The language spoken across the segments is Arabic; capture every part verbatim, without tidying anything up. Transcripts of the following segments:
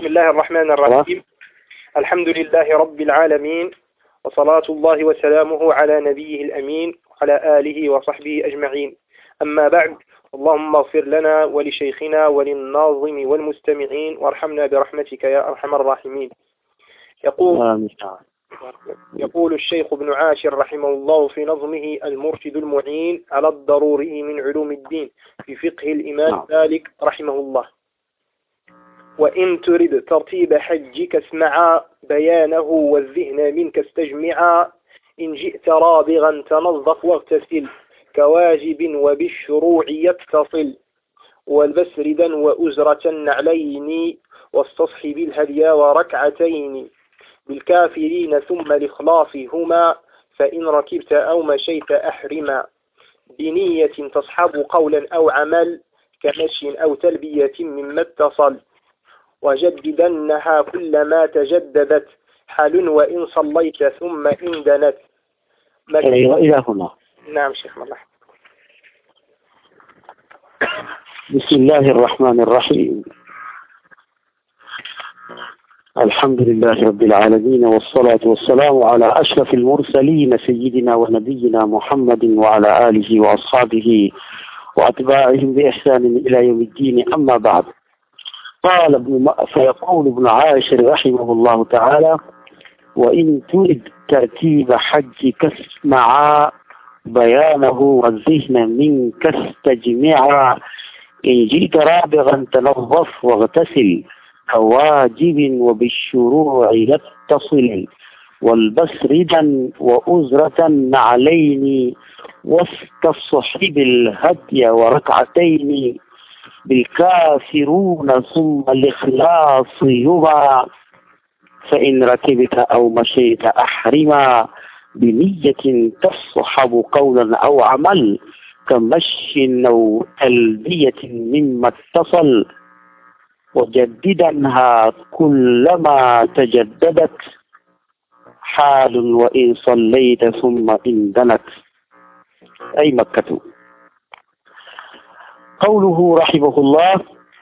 بسم الله الرحمن الرحيم. الحمد لله رب العالمين، وصلاة الله وسلامه على نبيه الأمين وعلى آله وصحبه أجمعين. أما بعد، اللهم اغفر لنا ولشيخنا وللناظم والمستمعين وارحمنا برحمتك يا أرحم الراحمين. يقول يقول الشيخ ابن عاشر رحمه الله في نظمه المرشد المعين على الضروري من علوم الدين في فقه الإمام مالك رحمه الله: وإن ترد ترتيب حجك اسمعا بيانه والذهن منك استجمعا، إن جئت رابغا تنظف واغتسل كواجب وبالشروع يتصل، والبس ردا وأزرة النعلين واستصحب الهدي وركعتين بالكافرين ثم الإخلاص هما، فإن ركبت أو مشيت أحرما بنية تصحب قولا أو عمل كمشي أو تلبية مما اتصل، وجددنها كلما تجددت حال وإن صليت ثم إن دنت. أيوة إلى هنا. نعم شيخ الله. بسم الله الرحمن الرحيم. الحمد لله رب العالمين، والصلاة والسلام على أشرف المرسلين سيدنا ونبينا محمد وعلى آله وأصحابه وأتباعهم بإحسان إلى يوم الدين. أما بعد، قال ابن م... فيقول ابن عاشر رحمه الله تعالى: وإن ترد ترتيب حجك اسمعا بيانه والذهن منك استجمعا، إن جئت رابغا تنظف واغتسل كواجب وبالشروع يتصل، والبس ردا وأزرة نعلين واستصحب الهدي وركعتين بالكافرون ثم الإخلاص هما، فإن ركبت أو مشيت أحرما بنية تصحب قولا أو عمل كمشي أو تلبية مما اتصل، وجددنها كلما تجددت حال وإن صليت ثم إن دنت، أي مكة. قوله رحمه الله: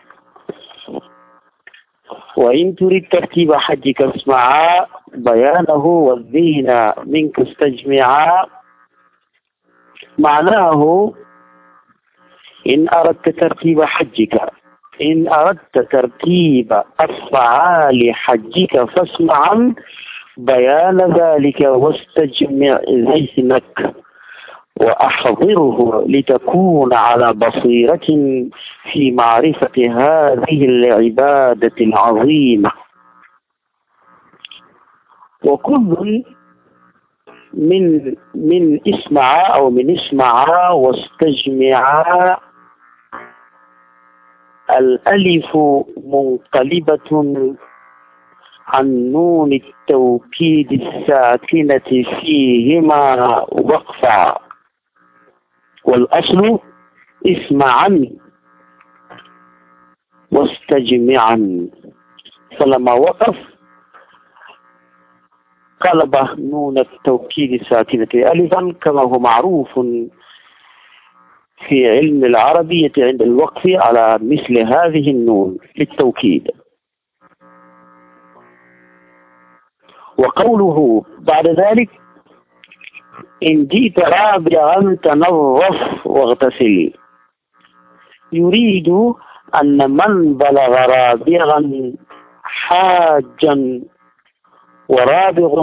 وإن تريد ترتيب حجك اسمعا بيانه والذهن منك استجمعا، معناه إن أردت ترتيب حجك إن أردت ترتيب أفعال حجك فاسمعا بيان ذلك واستجمع ذهنك وأحضره لتكون على بصيرة في معرفة هذه العبادة العظيمة. وكل من من اسمع أو من اسمع واستجمع الألف منقلبة عن نون التوكيد الساكنة فيهما وقفا، والأصل اسمعا واستجمعا، فلما وقف قلب نون التوكيد الساكنة ألفا كما هو معروف في علم العربية عند الوقف على مثل هذه النون للتوكيد. وقوله بعد ذلك: إن جئت رابعا تنظف واغتسل، يريد أن من بلغ رابعا حاجا ورابغ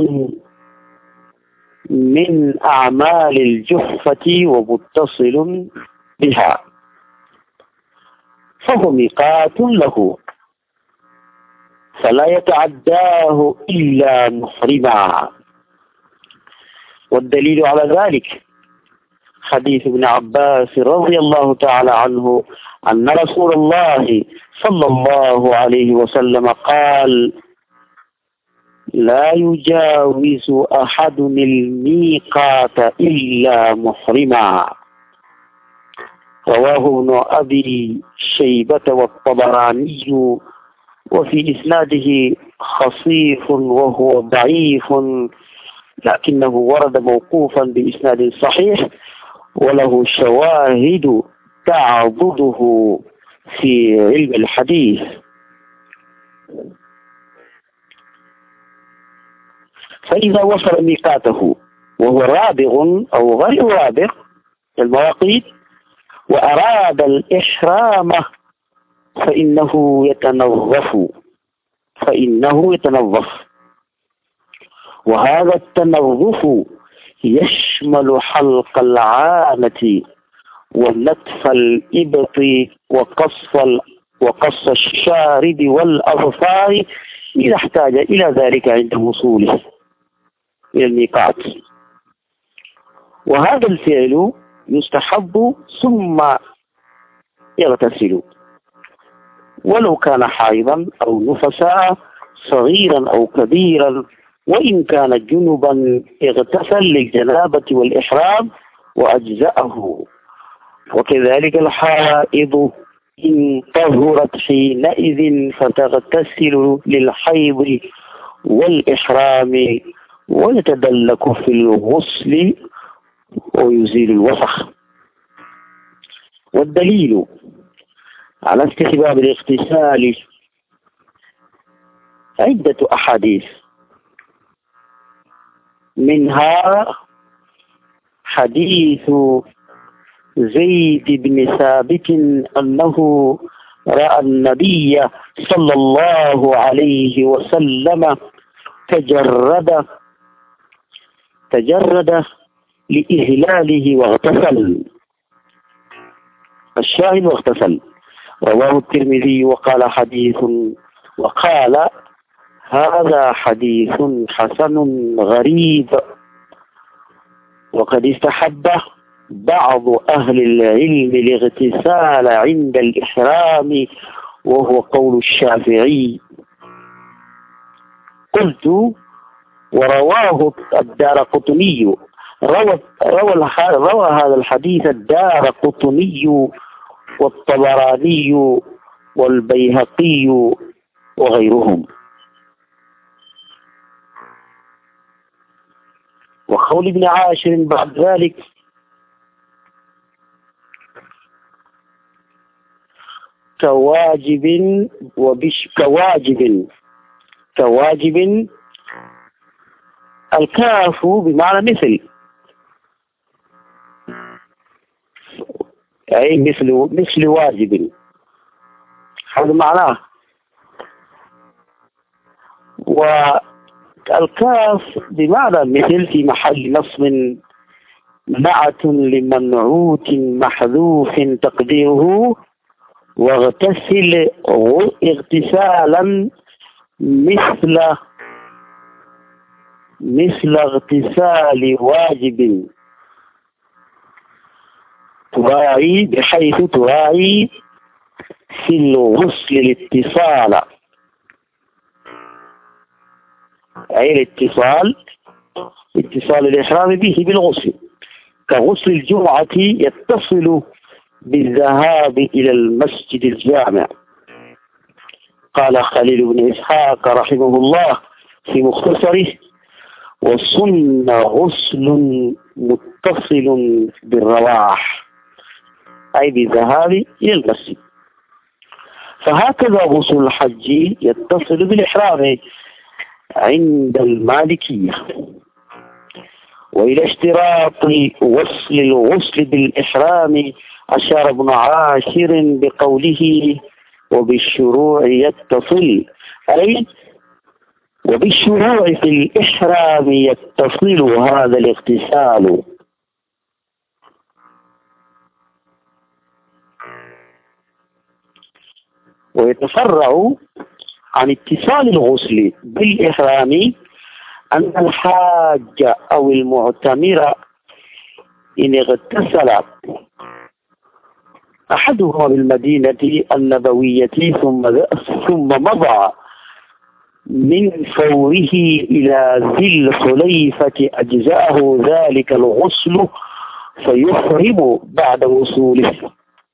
من أعمال الجحفة ومتصل بها فهو ميقات له، فلا يتعداه إلا محرما. والدليل على ذلك حديث ابن عباس رضي الله تعالى عنه أن رسول الله صلى الله عليه وسلم قال: لا يجاوز أحد الميقات إلا محرما. رواه ابن أبي شيبة والطبراني، وفي إسناده خصيف وهو ضعيف، لكنه ورد موقوفا بإسناد صحيح وله شواهد تعضده في علم الحديث. فإذا وصل ميقاته وهو رابغ أو غير رابغ المواقيت وأراد الإحرام فإنه يتنظف فإنه يتنظف وهذا التنظف يشمل حلق العانة ونتف الإبط وقص وقص الشارب والأظفار إذا احتاج إلى ذلك عند وصوله إلى الميقات. وهذا الفعل يستحب ثم يغتسل ولو كان حائضا أو نفساء صغيرا أو كبيرا، وإن كان جنبا اغتسل للجنابة والإحرام وأجزأه. وكذلك الحائض إن طهرت حينئذ فتغتسل للحيض والإحرام ويتدلك في الغسل ويزيل الوسخ. والدليل على استحباب الاغتسال عدة أحاديث، منها حديث زيد بن ثابت أنه رأى النبي صلى الله عليه وسلم تجرد تجرد لإهلاله واغتسل. الشاهد واغتسل. رواه الترمذي وقال حديث وقال هذا حديث حسن غريب. وقد استحب بعض أهل العلم الاغتسال عند الإحرام وهو قول الشافعي. قلت ورواه الدارقطني روى, روى, روى هذا الحديث الدارقطني والطبراني والبيهقي وغيرهم. وقول ابن عاشر بعد ذلك كواجب وبش كواجب كواجب الكاف بمعنى مثل، أي مثل مثل واجب، هذا معناه. والكاف بمعنى مثل في محل نصب نعت لمنعوت محذوف تقديره واغتسل اغتسالا مثل مثل اغتسال واجب تراعي بحيث تراعي في الغسل الاتصال، أي الاتصال اتصال الإحرام به بالغسل، كغسل الجمعة يتصل بالذهاب إلى المسجد الجامع. قال خليل بن إسحاق رحمه الله في مختصره وسن غسل متصل بالرواح، أي بالذهاب إلى المسجد. فهكذا غسل الحج يتصل بالإحرام عند المالكية. وإلى اشتراط وصل الغسل بالإحرام أشار ابن عاشر بقوله وبالشروع يتصل، أي وبالشروع في الإحرام يتصل هذا الاغتسال. ويتفرع عن اتصال الغسل بالإحرام أن الحاج أو المعتمر إن اغتسل أحدهما بالمدينة النبوية ثم ثم مضى من فوره إلى ذي الحليفة أجزاءه ذلك الغسل فيحرم بعد وصوله.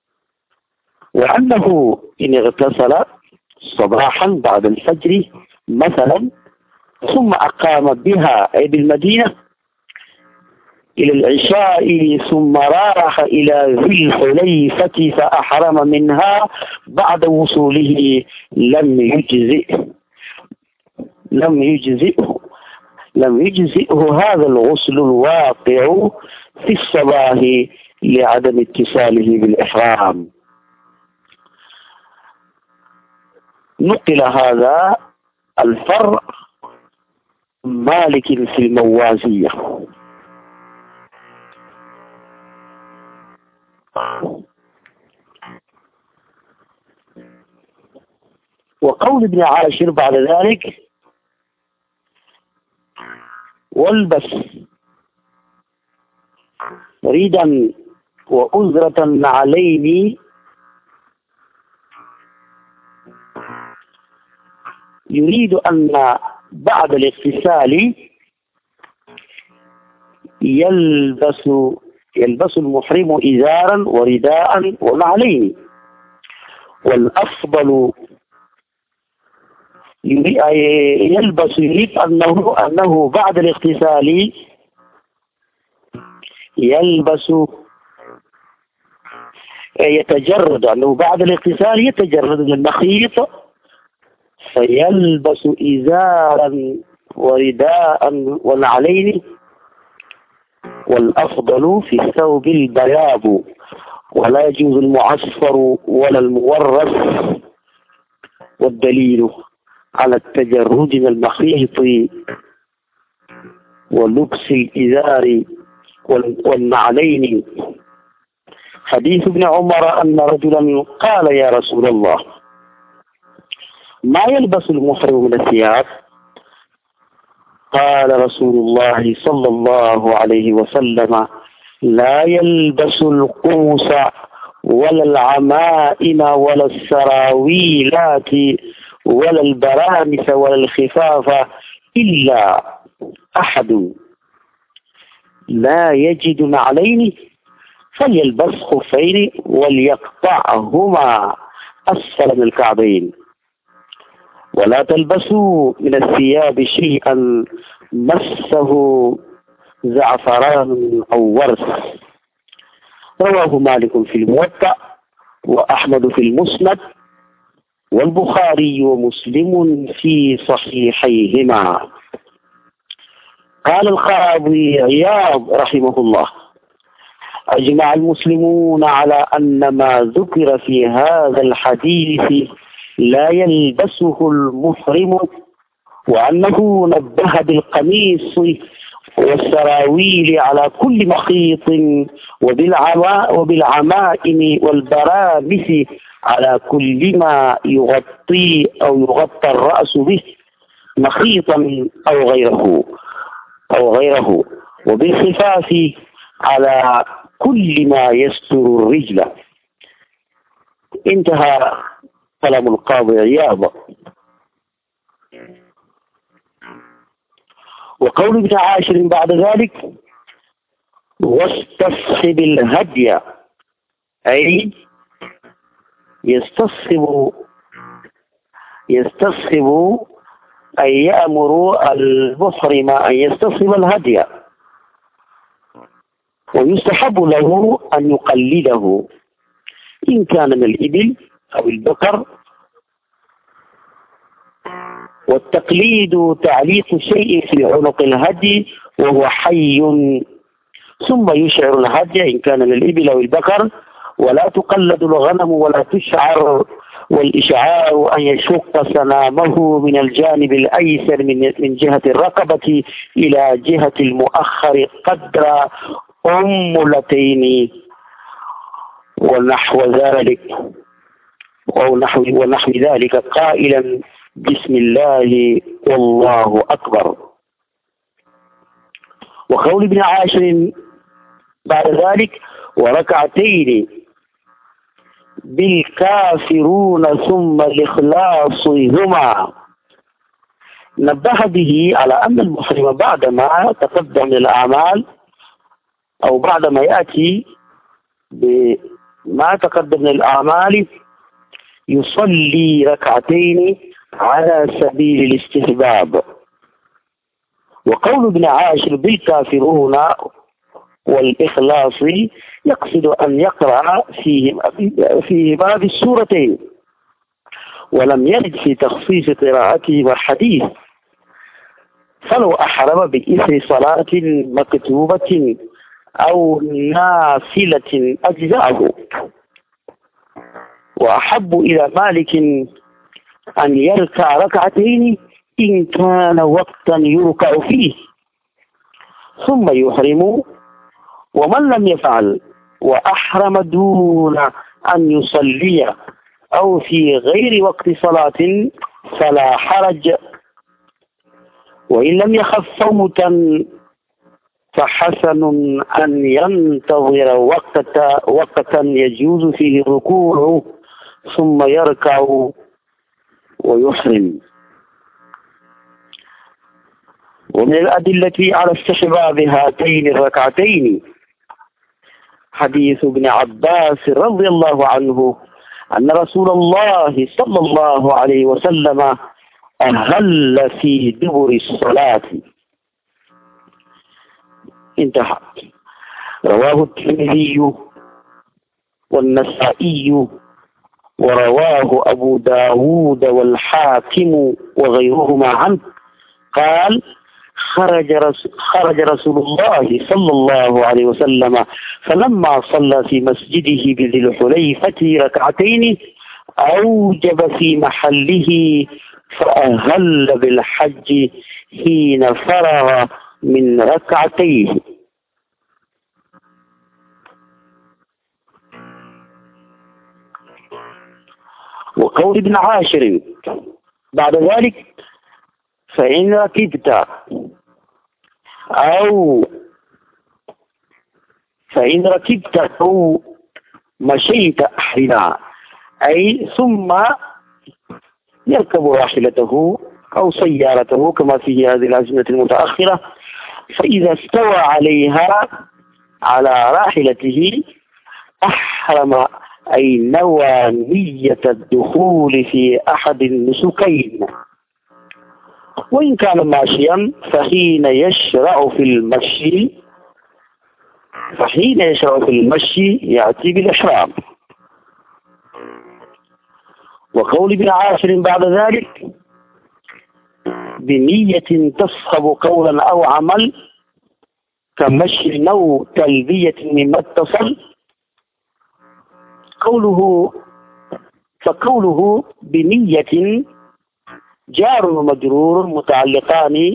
وأنه إن اغتسل صباحا بعد الفجر مثلا ثم أقام بها أي بالمدينة إلى العشاء ثم راح إلى ذي الحليفة فأحرم منها بعد وصوله لم يجزئه لم يجزئه لم يجزئه هذا الغسل الواقع في الصباح لعدم اتصاله بالإحرام. نقل هذا الفرع مالك في الموازية. وقول ابن عاشر بعد ذلك: والبس ريدا وأزرة عليه، يريد أن بعد الاغتسال يلبس يلبس المحرم إزارا ورداء ونعلين، والأفضل يلبس يريد أنه أنه بعد الاغتسال يلبس يتجرد أنه بعد الاغتسال يتجرد من المخيط فيلبس إزارا ورداء ونعلين، والأفضل في الثوب البياض، ولا يجوز المعصفر ولا المورث، والدليل على التجرد من المخيط ولبس الإزار والنعلين حديث ابن عمر أن رجلا قال: يا رسول الله، ما يلبس المحرم من الثياب؟ قال رسول الله صلى الله عليه وسلم: لا يلبس القوس ولا العمائم ولا السراويلات ولا البرانس ولا الخفاف إلا أحد لا يجد نعلين فليلبس خفين وليقطعهما أسفل من الكعبين، ولا تلبسوا من الثياب شيئا مسه زعفران أو ورث. رواه مالك في الموطأ وأحمد في المسند والبخاري ومسلم في صحيحيهما. قال القاضي عياض رحمه الله: أجمع المسلمون على أن ما ذكر في هذا الحديث لا يلبسه المحرم، وأنه نبه بالقميص والسراويل على كل مخيط وبالعمائم والبرامس على كل ما يغطي أو يغطى الرأس به مخيطا أو غيره أو غيره وبالخفاف على كل ما يستر الرجل. انتهى كلام القاضي عياض. وقول ابن عاشر بعد ذلك: واستصحب الهدي، أي يستصحب يستصحب أن يأمر المحرم أن يستصحب الهدي، ويستحب له أن يقلده إن كان من الإبل أو البقر. والتقليد تعليق شيء في عنق الهدي وهو حي، ثم يشعر الهدي إن كان من الإبل أو البقر، ولا تقلد الغنم ولا تشعر، والإشعار أن يشق سنامه من الجانب الأيسر من جهة الرقبة إلى جهة المؤخر قدر أملتين ونحو ذلك أو نحو ونحو ذلك قائلا: بسم الله والله أكبر. وقول ابن عاشر بعد ذلك: وركعتين بالكافرون ثم الإخلاص هما، نبه به على أن المحرم بعدما تقدم للأعمال أو بعدما يأتي بما تقدم للأعمال يصلي ركعتين على سبيل الاستحباب. وقول ابن عاشر بالكافرون والإخلاص يقصد أن يقرأ فيهما بالسورتين، ولم يرد في تخصيص قراءته والحديث. فلو أحرم بإثر صلاة مكتوبة أو نافلة أجزاءه. وأحب إلى مالك أن يركع ركعتين إن كان وقتا يركع فيه ثم يحرم، ومن لم يفعل وأحرم دون أن يصلي أو في غير وقت صلاة فلا حرج، وإن لم يخف فوتا فحسن أن ينتظر وقتا وقتا يجوز فيه الركوع ثم يركع ويحرم. ومن الأدلة على استحباب هاتين الركعتين حديث ابن عباس رضي الله عنه أن رسول الله صلى الله عليه وسلم أهل في دبر الصلاة. انتهى. رواه الترمذي والنسائي ورواه أبو داود والحاكم وغيرهما عنه قال: خرج رسول, خرج رسول الله صلى الله عليه وسلم فلما صلى في مسجده بذي الحليفة ركعتين أوجب في محله فأهل بالحج حين فرغ من ركعتيه. وقول ابن عاشر بعد ذلك: فإن ركبت أو فإن ركبت أو مشيت أحرنا، أي ثم يركب راحلته أو سيارته كما في هذه الأزمنة المتأخرة، فإذا استوى عليها على راحلته أحرم، أي نوى نية الدخول في أحد النسكين. وإن كان ماشيا فحين يشرع في المشي فحين يشرع في المشي يأتي بالإحرام. وقول ابن عاشر بعد ذلك: بنية تصحب قولا أو عمل كمشي أو تلبية مما اتصل. قوله فقوله بنية جار ومجرور متعلقان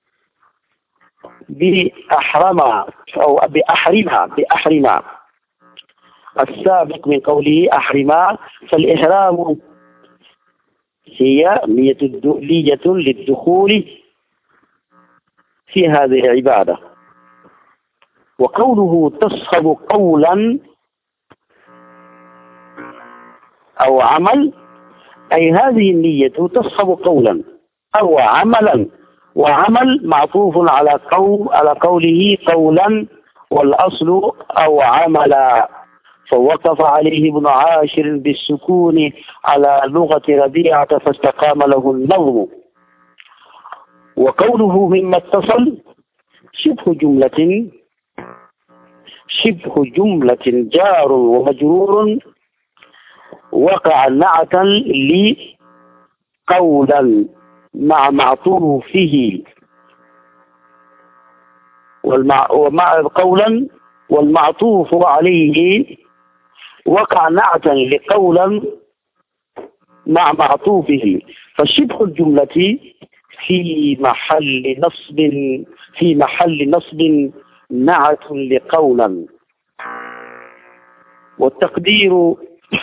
بأحرما أو بأحرما بأحرما السابق من قوله أحرما، فالإحرام هي نية للدخول في هذه العبادة. وقوله تصحب قولا أو عمل، أي هذه النية تصحب قولا أو عملا، وعمل معطوف على قول على قوله قولا والأصل أو عملا، فوقف عليه ابن عاشر بالسكون على لغة ربيعة فاستقام له النظم. وقوله مما اتصل شبه جملة شبه جملة جار ومجرور وقع نعتا لقولا مع معطوفه والمع ومع قولا والمعطوف عليه وقع نعتا لقولا مع معطوفه، فشبه الجملة في محل نصب في محل نصب نعت لقولا. والتقدير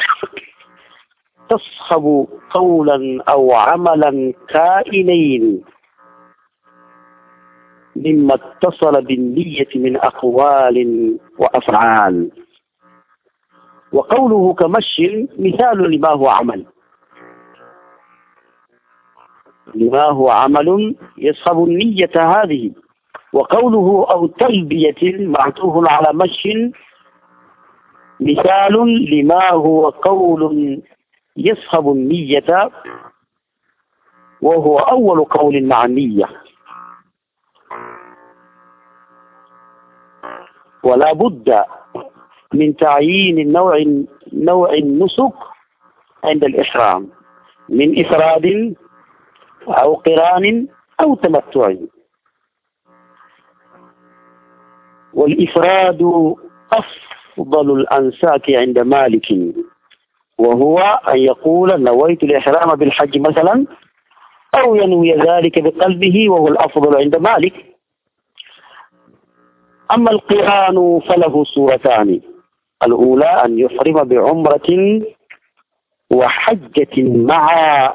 تصحب قولا أو عملا كائنين مما اتصل بالنية من أقوال وأفعال. وقوله كمشي مثال لما هو عمل لما هو عمل يصحب النية هذه. وقوله أو تلبية معطوف على مشي مثال لما هو قول يصحب النية، وهو أول قول مع النية. ولا بد من تعيين نوع نوع النسك عند الإحرام من إفراد أو قران أو تمتع. والإفراد أفضل الأنساك عند مالك، وهو أن يقول نويت الإحرام بالحج مثلا، أو ينوي ذلك بقلبه، وهو الأفضل عند مالك. أما القران فله صورتان: الأولى أن يحرم بعمرة وحجة معا،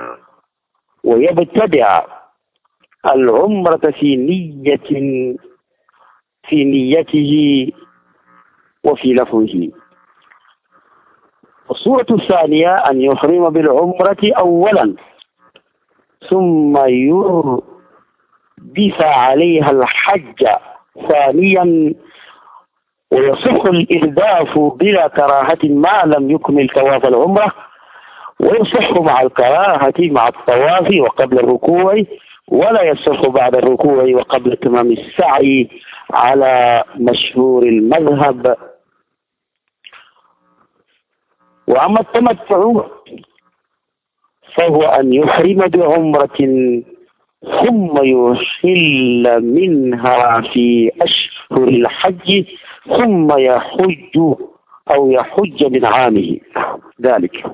ويبتدع العمرة في نية في نيته وفي لفظه. الصورة الثانية أن يحرم بالعمرة أولا ثم يردف عليها الحج ثانيا، ويصح الإرداف بلا كراهة ما لم يكمل طواف العمرة، ويصح مع الكراهة مع الطواف وقبل الركوع، ولا يصح بعد الركوع وقبل تمام السعي على مشهور المذهب. وأما التمتع فهو أن يحرم بعمرة ثم يحل منها في أشهر الحج ثم يحج أو يحج من عامه ذلك.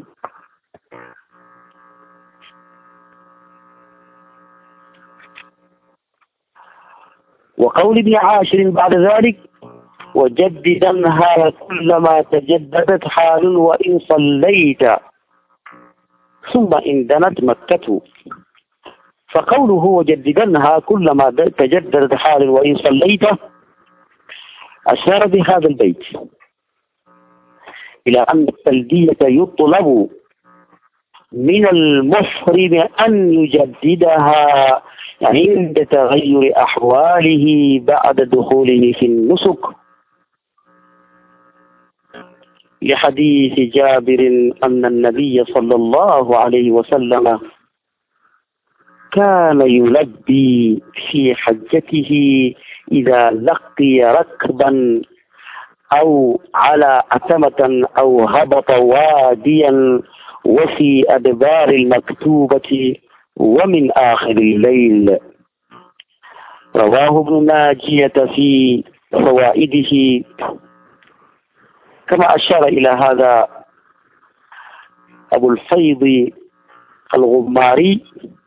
وقول ابن عاشر بعد ذلك: وجددنها كلما تجددت حال وإن صليت ثم إن دنت مكة. فقوله وجددنها كلما تجددت حال وإن صليت أشار بهذا البيت إلى أن التلبية يطلب من المحرم أن يجددها عند تغير أحواله بعد دخوله في النسك، لحديث جابر أن النبي صلى الله عليه وسلم كان يلبي في حجته إذا لقي ركبا أو على أتمة أو هبط واديا وفي أدبار المكتوبة ومن آخر الليل. رواه ابن ناجية في فوائده، كما أشار إلى هذا أبو الفيض الغماري.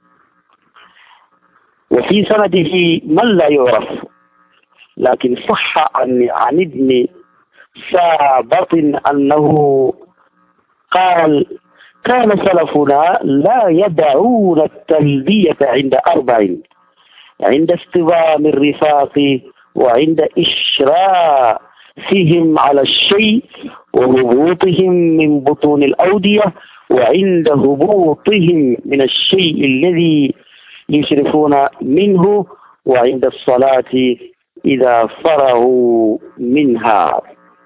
وفي سنده من لا يعرف، لكن صح عن, عن ابن ثابت أنه قال: كان سلفنا لا يدعون التلبية عند أربع: عند استضام الرفاق، وعند إشرافهم على الشيء، وهبوطهم من بطون الأودية، وعند هبوطهم من الشيء الذي يشرفون منه، وعند الصلاة إذا فرغوا منها.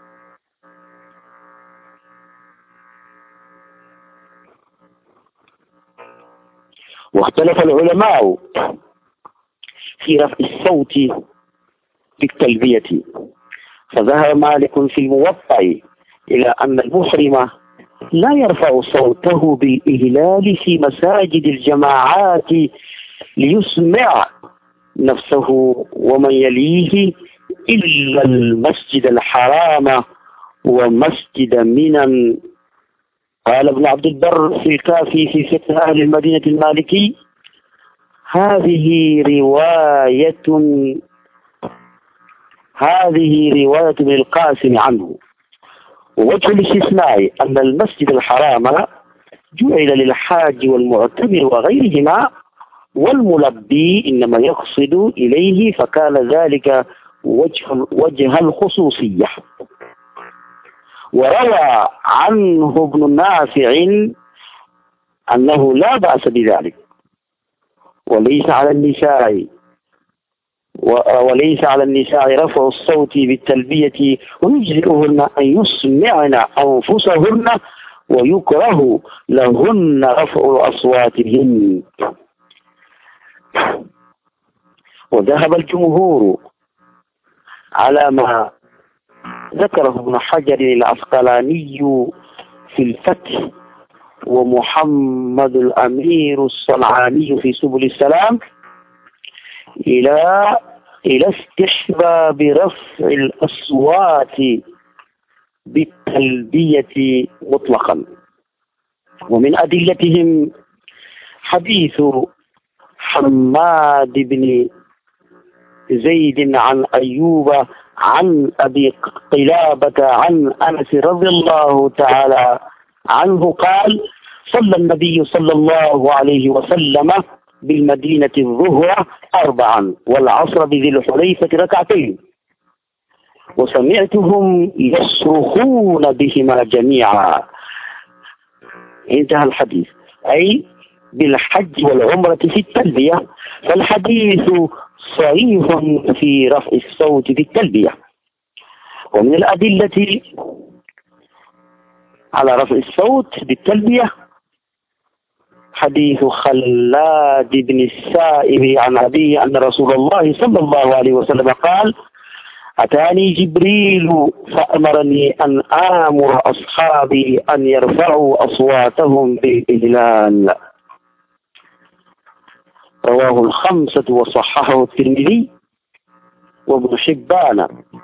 واختلف العلماء في رفع الصوت بالتلبية، فذهب مالك في الموطأ إلى أن المحرم لا يرفع صوته بالإهلال في مساجد الجماعات ليسمع نفسه ومن يليه إلا المسجد الحرام ومسجد منى. قال ابن عبد البر في الكافي في فقه أهل المدينة المالكي: هذه رواية هذه رواية ابن القاسم عنه. ووجه الاستثناء أن المسجد الحرام جعل للحاج والمعتمر وغيرهما، والملبي إنما يقصد إليه، فكان ذلك وجه, وجه الخصوصية. وروى عنه ابن النافع أنه لا بأس بذلك، وليس على النساء وليس على النساء رفع الصوت بالتلبية، ويجزئهن أن يسمعن أنفسهن، ويكره لهن رفع أصواتهن. وذهب الجمهور على ما ذكره ابن حجر العسقلاني في الفتح ومحمد الأمير الصنعاني في سبل السلام إلى إلى استحباب رفع الأصوات بالتلبية مطلقا. ومن أدلتهم حديث حماد بن زيد عن أيوب عن أبي قلابة عن أنس رضي الله تعالى عنه قال: صلى النبي صلى الله عليه وسلم بالمدينة الظهر أربعا والعصر بذي الحليفة ركعتين، وسمعتهم يصرخون بهما جميعا. انتهى الحديث، أي بالحج والعمرة في التلبية. فالحديث صريح في رفع الصوت بالتلبية. ومن الأدلة على رفع الصوت بالتلبية حديث خلاد بن السائب عن أبيه أن رسول الله صلى الله عليه وسلم قال: أتاني جبريل فأمرني أن آمر أصحابي أن يرفعوا أصواتهم بالإهلال. رواه الخمسة وصححه الترمذي وابن حبان.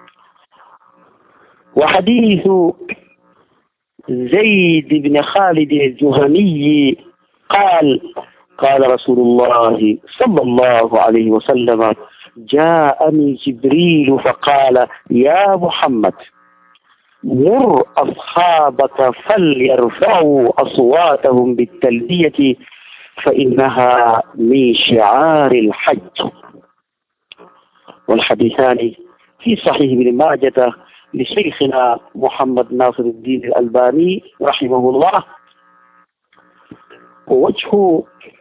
وحديث زيد بن خالد الجهني قال: قال رسول الله صلى الله عليه وسلم: جاءني جبريل فقال: يا محمد مر أصحابك فليرفعوا أصواتهم بالتلبية فإنها من شعار الحج. والحديثان في صحيح ابن ماجه لشيخنا محمد ناصر الدين الألباني رحمه الله. ووجه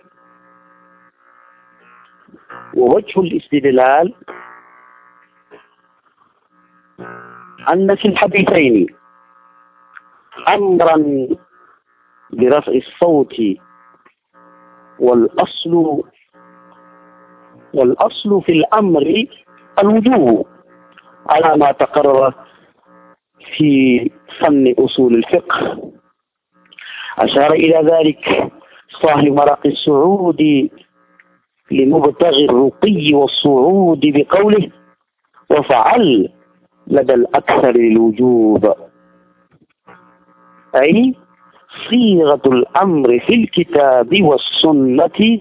ووجه الاستدلال أن في الحديثين أمرا برفع الصوت، والأصل والأصل في الأمر الوجوب على ما تقرر في فن أصول الفقه. أشار إلى ذلك صاحب مرق السعود لمبتغي الرقي والصعود بقوله: وفعل لدى الأكثر الوجوب، أي صيغة الأمر في الكتاب والسنة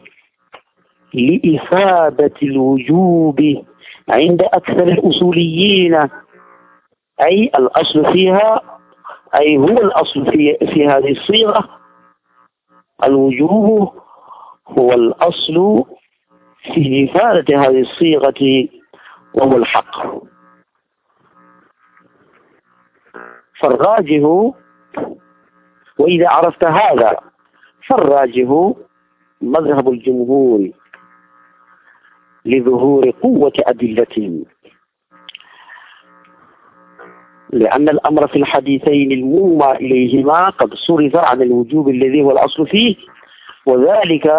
لإفادة الوجوب عند أكثر الأصوليين، أي الأصل فيها، أي هو الأصل في, في هذه الصيغة. الوجوب هو الأصل في إفادة هذه الصيغة وهو الحق. فالراجح، وإذا عرفت هذا فالراجح مذهب الجمهور لظهور قوة أدلتهم، لأن الأمر في الحديثين المومى إليهما قد صرف عن الوجوب الذي هو الأصل فيه، وذلك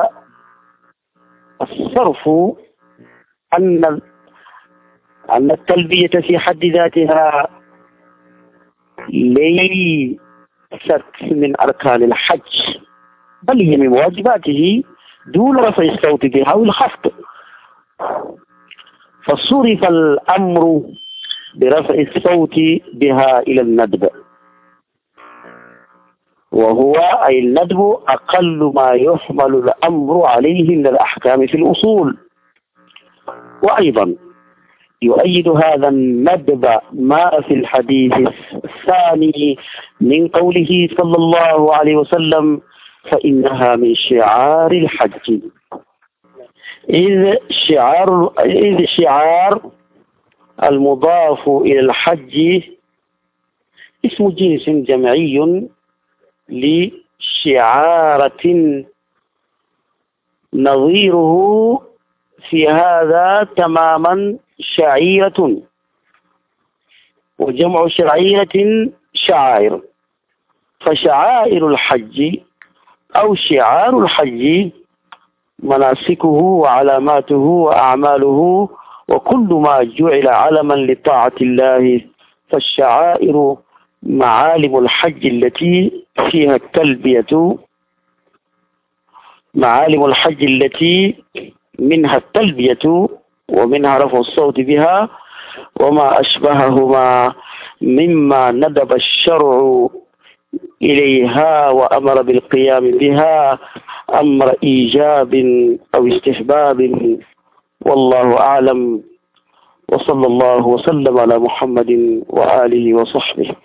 الصرف أن أن التلبية في حد ذاتها ليست من أركان الحج، بل هي من واجباته دون رفع الصوت بها والخفض. فصرف الأمر برفع الصوت بها إلى الندب، وهو أي الندب أقل ما يحمل الأمر عليه من الأحكام في الأصول. وأيضا يؤيد هذا الندب ما في الحديث الثاني من قوله صلى الله عليه وسلم: فإنها من شعار الحج. إذ شعار إذ شعار المضاف إلى الحج اسم جنس جمعي لشعارة، نظيره في هذا تماما شعيرة، وجمع شعيرة شعائر. فشعائر الحج أو شعار الحج مناسكه وعلاماته وأعماله وكل ما جعل علما لطاعة الله فالشعائر معالم الحج التي فيها التلبية معالم الحج التي منها التلبية ومنها رفع الصوت بها وما أشبههما مما ندب الشرع إليها وأمر بالقيام بها أمر إيجاب أو استحباب، والله أعلم، وصلى الله وسلم على محمد وآله وصحبه.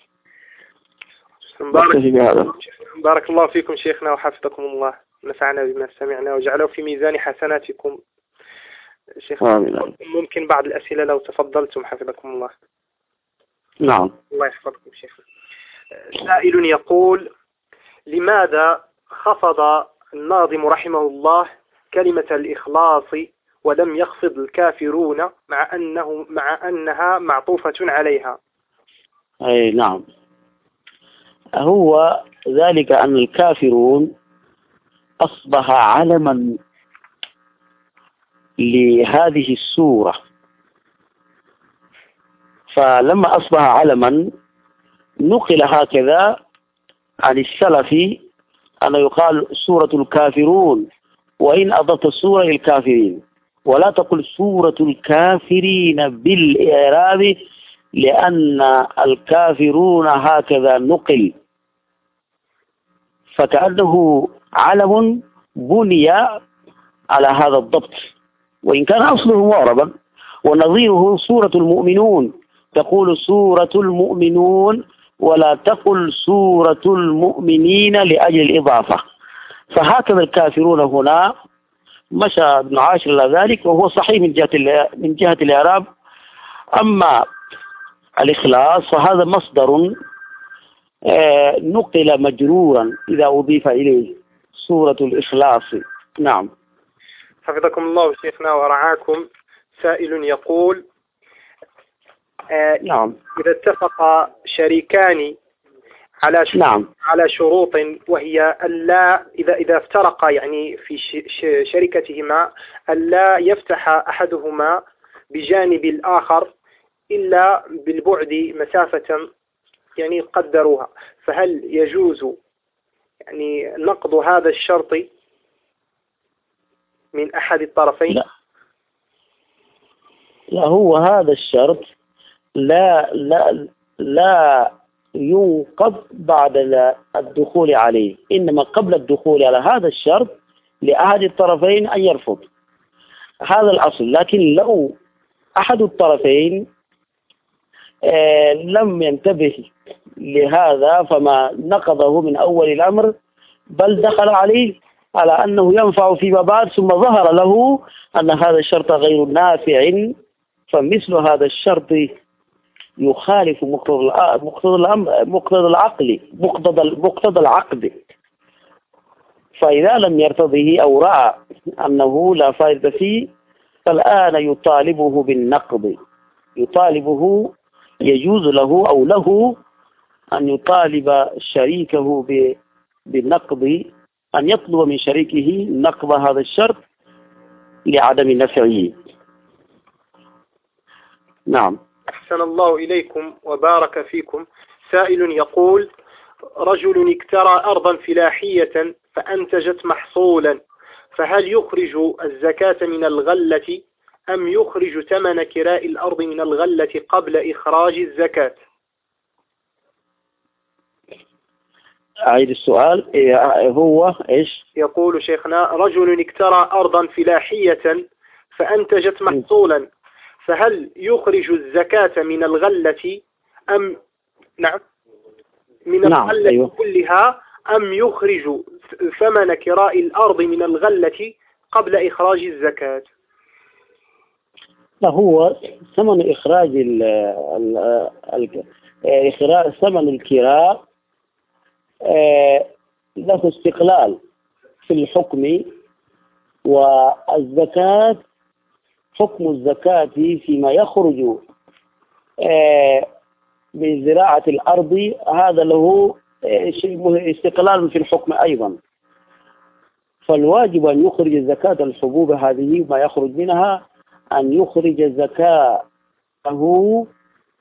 بارك, بارك الله فيكم شيخنا وحفظكم الله، نفعنا بما سمعنا وجعله في ميزان حسناتكم شيخنا. ممكن بعض الأسئلة لو تفضلتم حفظكم الله. نعم. الله يحفظكم شيخنا. سائل يقول: لماذا خفض الناظم رحمه الله كلمة الإخلاص ولم يخفض الكافرون مع أنه مع أنها معطوفة عليها؟ أي نعم، هو ذلك أن الكافرون أصبح علما لهذه السورة، فلما أصبح علما نقل هكذا عن السلف أن يقال سورة الكافرون، وإن أضفت السورة للكافرين، ولا تقل سورة الكافرين بالإعراب لأن الكافرون هكذا نقل، فكأنه علم بني على هذا الضبط، وإن كان أصله معربا. ونظيره سورة المؤمنون، تقول سورة المؤمنون ولا تقل سورة المؤمنين لأجل الإضافة، فهكذا الكافرون هنا مشى ابن عاشر إلى ذلك، وهو صحيح من جهة من جهة الإعراب. أما الإخلاص فهذا مصدر نقل مجرورا إذا أضيف إليه سورة الإخلاص. نعم. حفظكم الله شيخنا ورعاكم. سائل يقول: نعم. إذا اتفق شريكان على نعم. على شروط، وهي ألا إذا إذا افترقا يعني في شركتهما ألا يفتح أحدهما بجانب الآخر إلا بالبعد مسافة يعني قدروها، فهل يجوز يعني نقض هذا الشرط من أحد الطرفين؟ لا, لا هو هذا الشرط لا لا لا ينقض بعد الدخول عليه، إنما قبل الدخول على هذا الشرط لأحد الطرفين أن يرفض، هذا الأصل. لكن لو أحد الطرفين آه لم ينتبه لهذا فما نقضه من أول الأمر، بل دخل عليه على أنه ينفع فيما بعد، ثم ظهر له أن هذا الشرط غير نافع، فمثل هذا الشرط يخالف مقتضى مقتضى الأمر مقتضى العقل مقتضى مقتضى العقد، فإذا لم يرتضه أو رأى أنه لا فائدة فيه فالآن يطالبه بالنقض، يطالبه يجوز له أو له أن يطالب شريكه بالنقض، أن يطلب من شريكه نقض هذا الشرط لعدم نفعه. نعم. أحسن الله إليكم وبارك فيكم. سائل يقول: رجل اكترى أرضا فلاحية فأنتجت محصولا، فهل يخرج الزكاة من الغلة أم يخرج ثمن كراء الأرض من الغلة قبل إخراج الزكاة؟ أعيد السؤال. هو إيش؟ يقول شيخنا: رجل اكترى أرضا فلاحية فأنتجت محصولا، فهل يخرج الزكاة من الغلة أم نعم من نعم. الغلة أيوه. كلها أم يخرج ثمن كراء الأرض من الغلة قبل إخراج الزكاة؟ لا، هو ثمن إخراج ال ال إخراج ثمن الكراء له استقلال في الحكم، والزكاة حكم الزكاة فيما يخرج من زراعة الأرض هذا له استقلال في الحكم أيضا، فالواجب أن يخرج زكاة الحبوب هذه ما يخرج منها، أن يخرج زكاته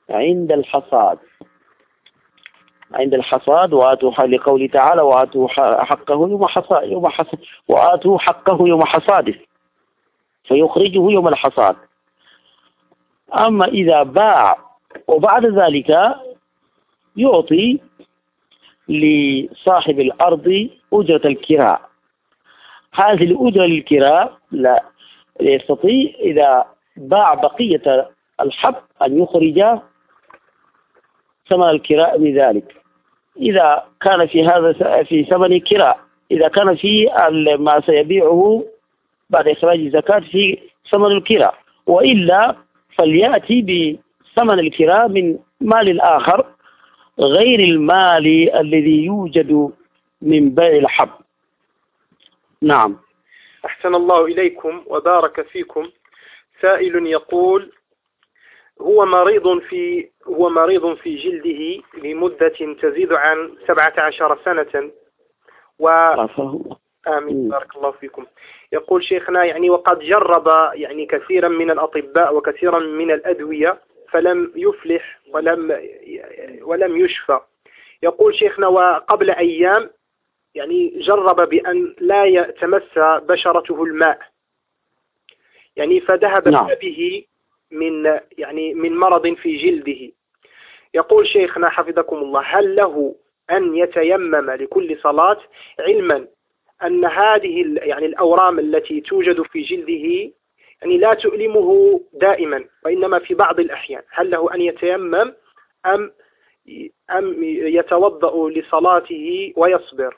عند الحصاد، عند الحصاد وآتوا لقوله تعالى وآتوا حقه يوم حصاد يوم حصاد وآتوا حقه يوم حصاده، فيخرجه يوم الحصاد. أما إذا باع وبعد ذلك يعطي لصاحب الأرض أجرة الكراء، هذه الأجرة للكراء لا يستطيع إذا باع بقية الحب أن يخرج ثمن الكراء من ذلك. إذا كان في هذا في ثمن الكراء، إذا كان في ما سيبيعه بعد إخراج الزكاة في ثمن الكراء، وإلا فليأتي بثمن الكراء من مال آخر غير المال الذي يوجد من بيع الحب. نعم. أحسن الله إليكم وبارك فيكم. سائل يقول هو مريض في هو مريض في جلده لمدة تزيد عن سبعة عشر سنة و آمين بارك الله فيكم. يقول شيخنا يعني وقد جرب يعني كثيرا من الأطباء وكثيرا من الأدوية فلم يفلح ولم ولم يشفى. يقول شيخنا وقبل أيام يعني جرب بأن لا يتمس بشرته الماء، يعني فذهب نعم. به من يعني من مرض في جلده. يقول شيخنا حفظكم الله هل له أن يتيمم لكل صلاة، علما أن هذه يعني الأورام التي توجد في جلده يعني لا تؤلمه دائما وإنما في بعض الأحيان، هل له أن يتيمم أم أم يتوضأ لصلاته ويصبر؟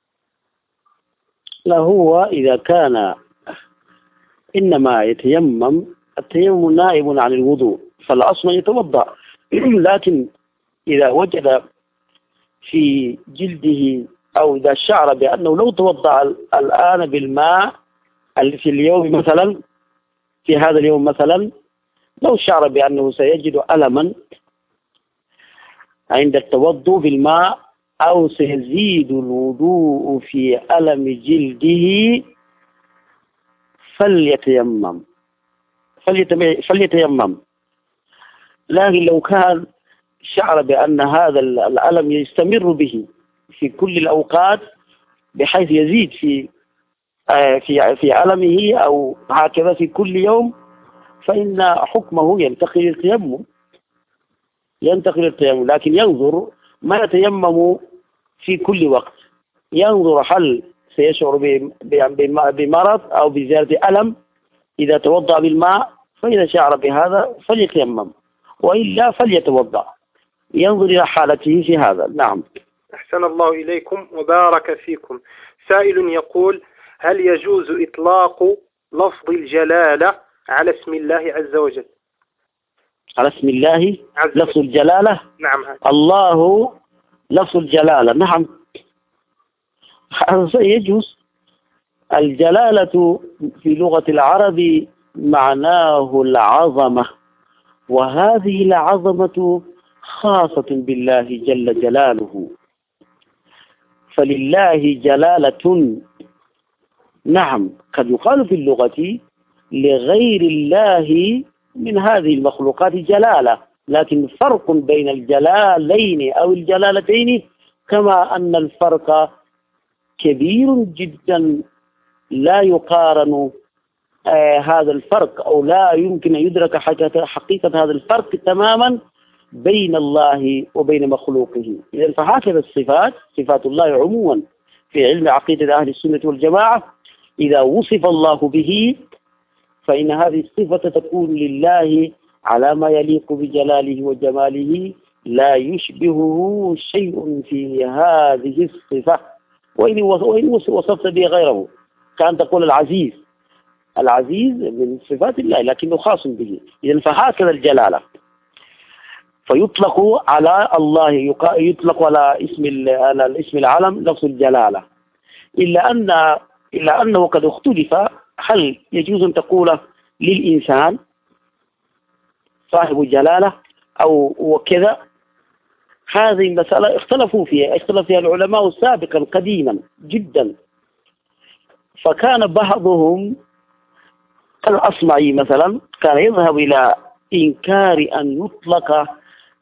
لا، هو إذا كان إنما يتيمم، التيمم نائب عن الوضوء فالأصل يتوضأ، لكن إذا وجد في جلده أو إذا شعر بأنه لو توضأ الآن بالماء في اليوم مثلا، في هذا اليوم مثلا لو شعر بأنه سيجد ألما عند التوضؤ بالماء أو سيزيد الوضوء في ألم جلده فليتيمم فليتيمم لكن لو كان شعر بأن هذا الألم يستمر به في كل الأوقات بحيث يزيد في في في ألمه أو هكذا في كل يوم، فإن حكمه ينتقل للتيمم ينتقل للتيمم لكن ينظر ما يتيمم في كل وقت، ينظر هل سيشعر بمرض أو بزيادة ألم إذا توضأ بالماء، فإذا شعر بهذا فليتيمم وإلا فليتوضأ، ينظر إلى حالته في هذا. نعم. أحسن الله إليكم وبارك فيكم. سائل يقول هل يجوز إطلاق لفظ الجلالة على اسم الله عز وجل؟ على اسم الله لفظ الجلالة؟ نعم. الله لفظ الجلالة، نعم هذا يجوز. الجلالة في لغة العرب معناه العظمة، وهذه العظمة خاصة بالله جل جلاله، فلله جلالة. نعم قد يقال في اللغة لغير الله من هذه المخلوقات جلالة، لكن فرق بين الجلالين أو الجلالتين كما أن الفرق كبير جدا لا يقارن آه هذا الفرق أو لا يمكن أن يدرك حقيقة هذا الفرق تماما بين الله وبين مخلوقه. إذن فهكذا الصفات، صفات الله عموما في علم عقيدة أهل السنة والجماعة، إذا وصف الله به فإن هذه الصفة تكون لله على ما يليق بجلاله وجماله، لا يشبهه شيء في هذه الصفة، وإن وصفت به غيره كان تقول العزيز، العزيز من صفات الله لكنه خاص به. إذن فهكذا الجلالة، فيطلق على الله يطلق على اسم على الاسم العلم لفظ الجلالة، إلا أن إلا أنه قد اختلف هل يجوز أن تقول للإنسان صاحب الجلالة أو وكذا. هذه المسألة اختلفوا فيها اختلف فيها العلماء سابقا قديما جدا، فكان بعضهم الأصمعي مثلا كان يذهب إلى إنكار أن يطلق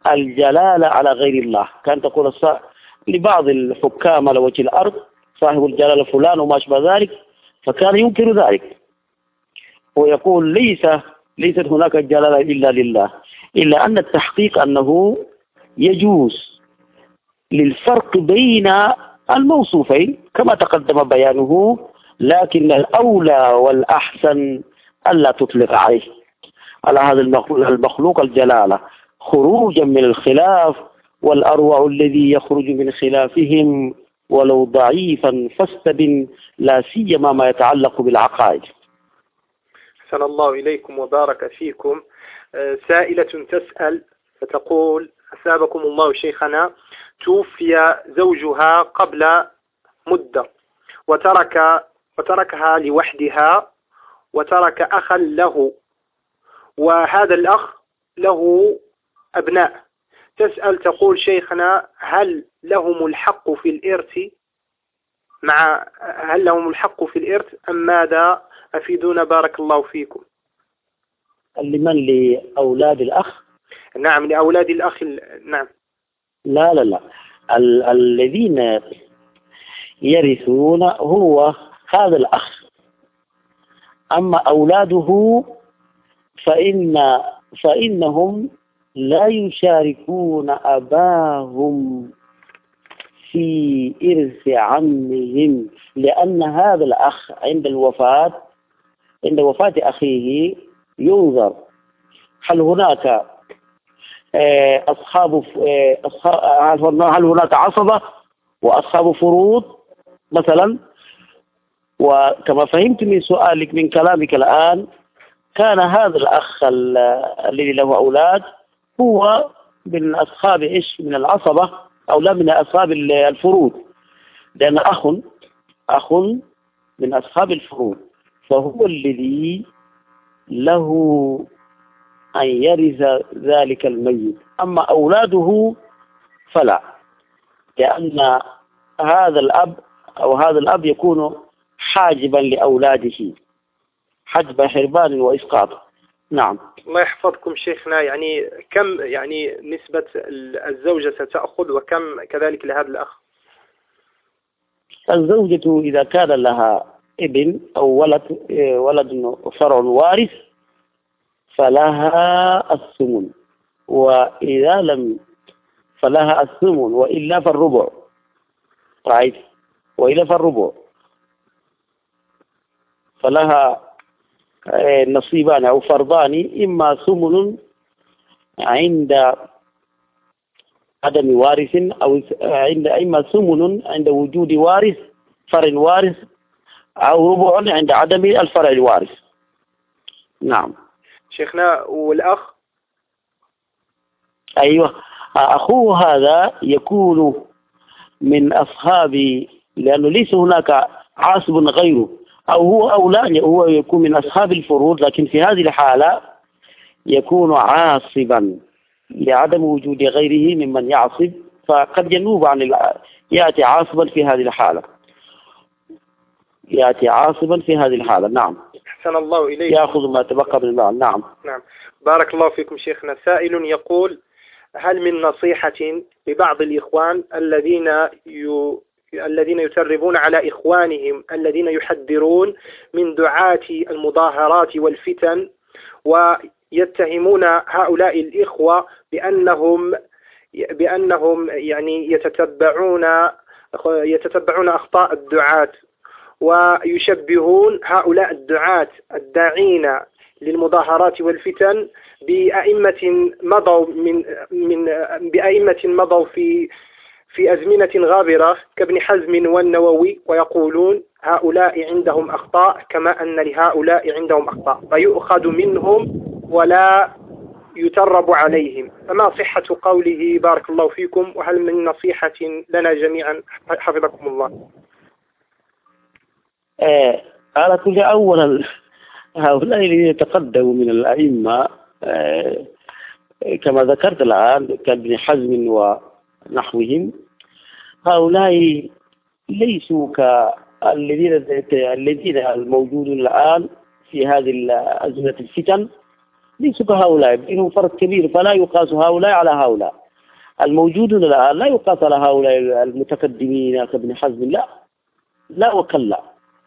الجلالة على غير الله. كان تقول الص... لبعض الحكام على وجه الأرض صاحب الجلالة فلان وما أشبه ذلك، فكان ينكر ذلك ويقول ليس ليست هناك الجلالة إلا لله، إلا أن التحقيق أنه يجوز للفرق بين الموصوفين كما تقدم بيانه، لكن الأولى والأحسن ألا تطلق عليه على هذا المخلوق الجلالة خروجا من الخلاف، والأروع الذي يخرج من خلافهم ولو ضعيفا فاستبن، لا سيما ما يتعلق بالعقائد. أحسن الله إليكم وبارك فيكم. سائلة تسأل فتقول: أثابكم الله شيخنا، توفي زوجها قبل مدة وترك وتركها لوحدها وترك أخا له، وهذا الأخ له أبناء. تسأل تقول: شيخنا، هل لهم الحق في الإرث مع هل لهم الحق في الإرث أم ماذا؟ أفيدونا بارك الله فيكم. لمن؟ لأولاد الأخ؟ نعم، لأولاد الأخ. نعم. لا لا لا ال الذين يرثون هو هذا الأخ، أما أولاده فإن فإنهم لا يشاركون أباهم في إرث عمهم، لأن هذا الأخ عند الوفاة عند وفاة أخيه ينظر هل هناك أصحاب هل هناك عصبة وأصحاب فروض مثلا. وكما فهمت من سؤالك من كلامك الآن، كان هذا الأخ الذي له أولاد هو من أصحاب إيش من العصبة أو لا من أصحاب الفروض، لأن أخ أخ من أصحاب الفروض، فهو الذي له أن يرث ذلك الميت. أما أولاده فلا، لأن هذا الأب أو هذا الأب يكون حاجبا لأولاده حجب حربان وإسقاط. نعم. الله يحفظكم شيخنا. يعني كم يعني نسبة الزوجة ستأخذ وكم كذلك لهذا الأخ؟ الزوجة إذا كان لها ابن أو ولد ولد فرع وارث فلها الثمن، وإذا لم فلها الثمن وإلا فالربع. رأيت؟ وإلا فالربع فلها نصيبان أو فرضان، إما ثمن عند عدم وارث أو عند إما ثمن عند وجود وارث فرع وارث أو ربع عند عدم الفرع الوارث. نعم شيخنا. والأخ؟ أيوة، أخوه هذا يكون من أصحاب، لأنه ليس هناك عاصب غيره، أو هو أو لا هو يكون من أصحاب الفروض، لكن في هذه الحالة يكون عاصبا لعدم وجود غيره ممن يعصب، فقد ينوب عن يأتي عاصبا في هذه الحالة يأتي عاصبا في هذه الحالة. نعم. أحسن الله إليك. يأخذ ما تبقى من المال. نعم. نعم بارك الله فيكم شيخنا. سائل يقول: هل من نصيحة لبعض الإخوان الذين ي... الذين يتربون على إخوانهم الذين يحذرون من دعاة المظاهرات والفتن، ويتهمون هؤلاء الإخوة بأنهم بأنهم يعني يتتبعون يتتبعون أخطاء الدعاة، ويشبهون هؤلاء الدعاة الداعين للمظاهرات والفتن بأئمة مضوا من من بأئمة مضوا في في أزمنة غابرة كابن حزم والنووي، ويقولون هؤلاء عندهم أخطاء كما أن لهؤلاء عندهم أخطاء، فيؤخذ منهم ولا يترب عليهم. فما صحة قوله بارك الله فيكم، وهل من نصيحة لنا جميعا حفظكم الله؟ آه على كل أولا هؤلاء الذين يتقدموا من الأئمة آه كما ذكرت الآن كابن حزم ونحوهم، هؤلاء ليسوا كالذين الذين الموجودون الآن في هذه أزمنة الفتن، ليسوا كهؤلاء، بينهم فرق كبير، فلا يقاس هؤلاء على هؤلاء. الموجودون الآن لا يقاس على هؤلاء المتقدمين كابن حزم، لا لا وكلا.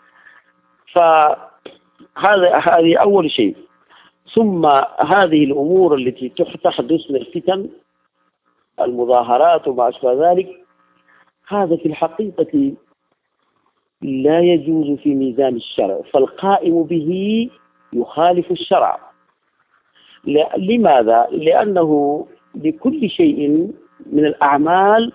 فهذا هذه أول شيء. ثم هذه الأمور التي تحدث من الفتن، المظاهرات وما أشبه ذلك، هذا في الحقيقة لا يجوز في ميزان الشرع، فالقائم به يخالف الشرع. لماذا؟ لأنه بكل شيء من الأعمال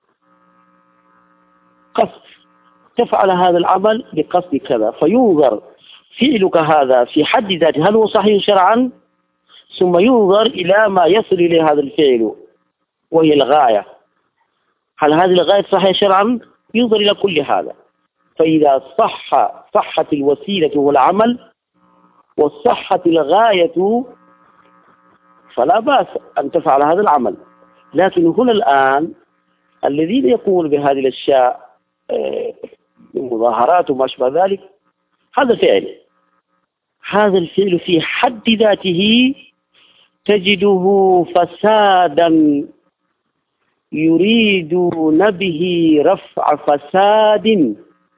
قصد، تفعل هذا العمل بقصد كذا، فينظر فعلك هذا في حد ذاته هل هو صحيح شرعا، ثم ينظر إلى ما يصل إلى هذا الفعل وهي الغاية، هل هذه الغاية صحيح شرعا، ينظر إلى كل هذا. فإذا صح صحت الوسيلة والعمل وصحت الغاية فلا بأس أن تفعل هذا العمل. لكن هنا الآن الذين يقومون بهذه الأشياء، المظاهرات وما أشبه ذلك، هذا فعل هذا الفعل في حد ذاته تجده فسادا يريدون به رفع فساد،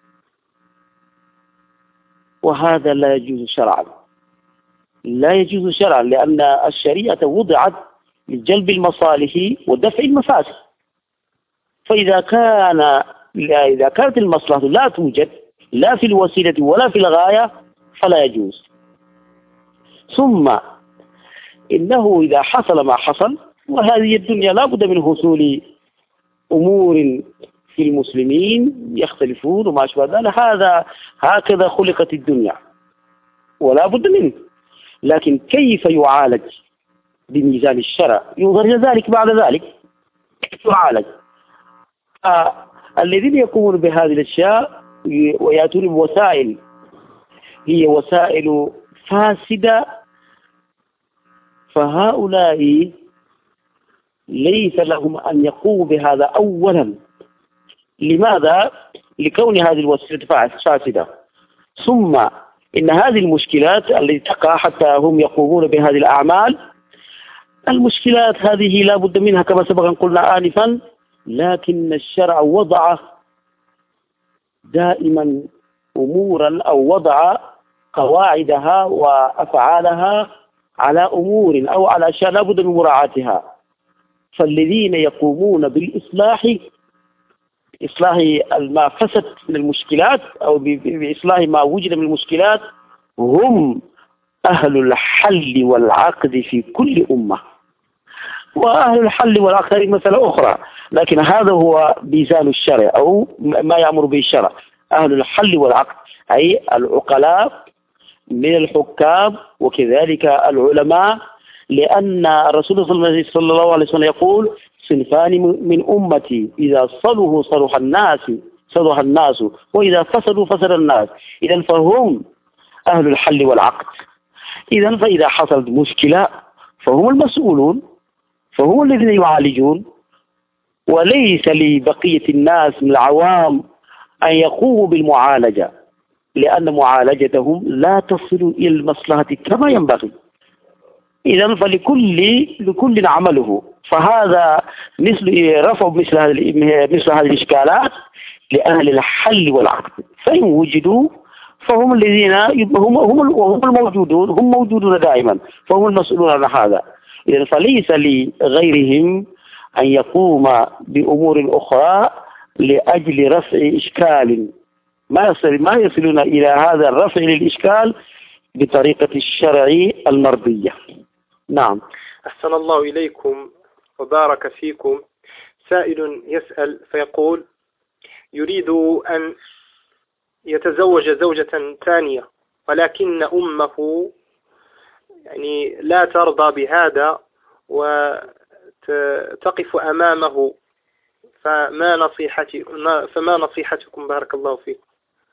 وهذا لا يجوز شرعا، لا يجوز شرعا، لأن الشريعة وضعت لجلب المصالح ودفع المفاسد. فإذا كان إذا كانت المصلحة لا توجد لا في الوسيلة ولا في الغاية فلا يجوز. ثم إنه إذا حصل ما حصل، وهذه الدنيا لا بد من حصول أمور في المسلمين يختلفون وما أشبه ذلك، هذا هكذا خلقت الدنيا ولا بد منه. لكن كيف يعالج بميزان الشرع، ينظر إلى ذلك بعد ذلك كيف يعالج. الذين يقومون بهذه الأشياء ويأتون بوسائل هي وسائل فاسدة، فهؤلاء ليس لهم أن يقوموا بهذا أولا. لماذا؟ لكون هذه الوسيلة فاسدة. ثم إن هذه المشكلات التي تقع حتى هم يقومون بهذه الأعمال، المشكلات هذه لا بد منها كما سبق أن قلنا آنفا، لكن الشرع وضع دائما أمورا أو وضع قواعدها وأفعالها على أمور أو على أشياء لا بد من مراعاتها. فالذين يقومون بالإصلاح، إصلاح ما فسد من المشكلات أو بإصلاح ما وجد من المشكلات، هم أهل الحل والعقد في كل أمة. وأهل الحل والعقد مسألة أخرى، لكن هذا هو ميزان الشرع أو ما يأمر به الشرع. أهل الحل والعقد أي العقلاء من الحكام وكذلك العلماء، لأن الرسول صلى الله عليه وسلم يقول: صنفان من أمتي إذا صلحوا صلح الناس صلح الناس وإذا فسدوا فسد الناس. إذا فهم أهل الحل والعقد. إذا فإذا حصلت مشكلة فهم المسؤولون، فهم الذين يعالجون، وليس لبقية الناس من العوام أن يقوموا بالمعالجة، لأن معالجتهم لا تصل إلى المصلحة كما ينبغي. إذا فلكل لكل عمله. فهذا مثل رفع مثل هذه مثل هذه الإشكالات لأهل الحل والعقد، فإن وجدوا فهم الذين هم هم هم الموجودون، هم موجودون دائما، فهم المسؤولون عن هذا. إذا فليس لغيرهم أن يقوم بأمور أخرى لأجل رفع إشكال ما يصل ما يصلون إلى هذا الرفع للإشكال بطريقة الشرع المرضية. نعم. أحسن الله إليكم وبارك فيكم. سائل يسأل فيقول: يريد أن يتزوج زوجة ثانية، ولكن أمه يعني لا ترضى بهذا وتقف أمامه، فما نصيحتي فما نصيحتكم بارك الله فيكم؟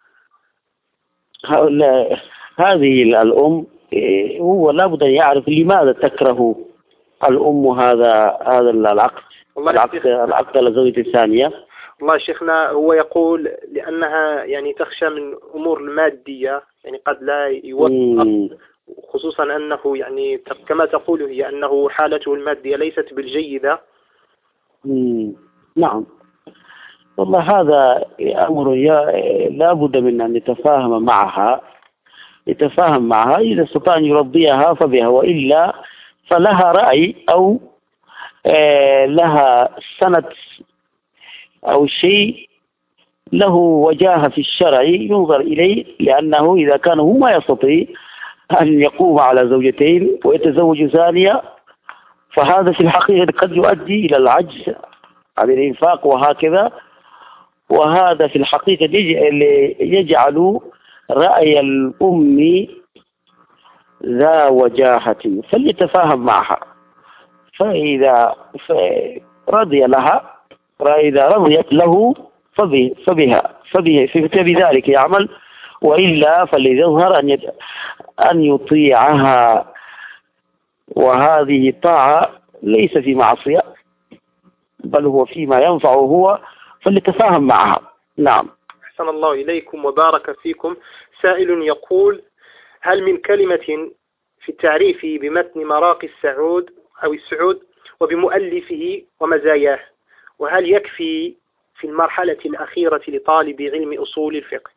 هذه الأم هو لابد أن يعرف لماذا تكره الأم هذا هذا العقد العقد العقد الزوجة الثانية. والله شيخنا هو يقول لأنها يعني تخشى من أمور المادية، يعني قد لا يوفق خصوصا أنه يعني كما تقول هي أنه حالته المادية ليست بالجيدة. مم. نعم، والله هذا أمر لا بد من أن يتفاهم معها يتفاهم معها إذا استطاع أن يرضيها فبها، وإلا فلها رأي أو آه لها سند أو شيء له وجاهة في الشرع ينظر إليه، لأنه إذا كان هو ما يستطيع أن يقوم على زوجتين ويتزوج ثانية فهذا في الحقيقة قد يؤدي إلى العجز عن الإنفاق وهكذا، وهذا في الحقيقة يجعل رأي الأم ذا وجاهة، فليتفاهم معها، فإذا رضي لها فإذا رضيت له فبها فبها فبذلك يعمل، وإلا فليظهر أن أن يطيعها، وهذه طاعة ليس في معصية بل هو فيما ينفعه هو، فليتفاهم معها. نعم. أحسن الله إليكم وبارك فيكم. سائل يقول: هل من كلمة في التعريف بمتن مراقي السعود أو السعود وبمؤلفه ومزاياه، وهل يكفي في المرحلة الأخيرة لطالب علم أصول الفقه؟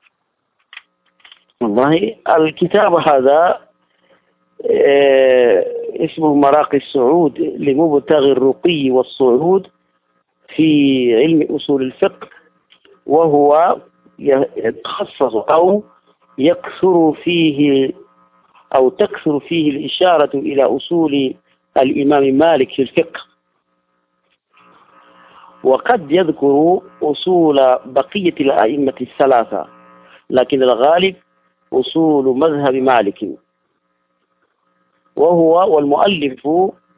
والله الكتاب هذا اسمه مراقي السعود لمبتغي الرقي والصعود في علم أصول الفقه، وهو يتخصص أو يكثر فيه أو تكثر فيه الإشارة إلى أصول الإمام مالك في الفقه، وقد يذكر أصول بقية الأئمة الثلاثة، لكن الغالب أصول مذهب مالك. وهو والمؤلف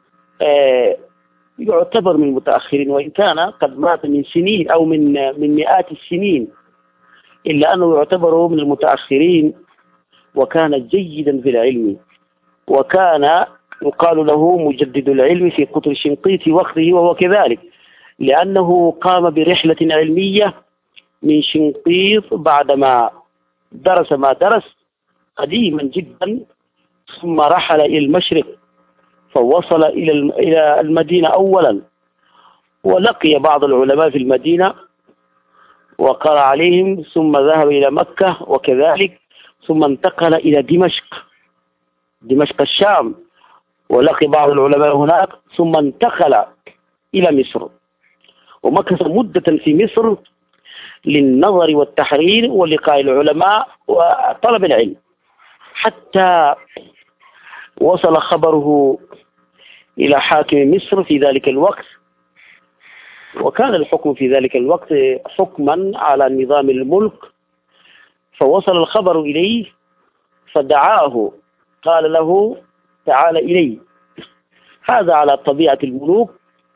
يعتبر من المتأخرين، وإن كان قد مات من سنين أو من من مئات السنين، إلا أنه يعتبر من المتأخرين، وكان جيدا في العلم، وكان يقال له مجدد العلم في قطر شنقيط وقته، وهو كذلك لأنه قام برحلة علمية من شنقيط بعدما درس ما درس قديما جدا، ثم رحل إلى المشرق فوصل إلى المدينة أولا، ولقي بعض العلماء في المدينة وقرأ عليهم، ثم ذهب إلى مكة وكذلك، ثم انتقل إلى دمشق دمشق الشام ولقي بعض العلماء هناك، ثم انتقل إلى مصر ومكث مدة في مصر للنظر والتحرير ولقاء العلماء وطلب العلم، حتى وصل خبره إلى حاكم مصر في ذلك الوقت، وكان الحكم في ذلك الوقت حكما على نظام الملك، فوصل الخبر إليه فدعاه، قال له: تعال إلي. هذا على طبيعة الملوك.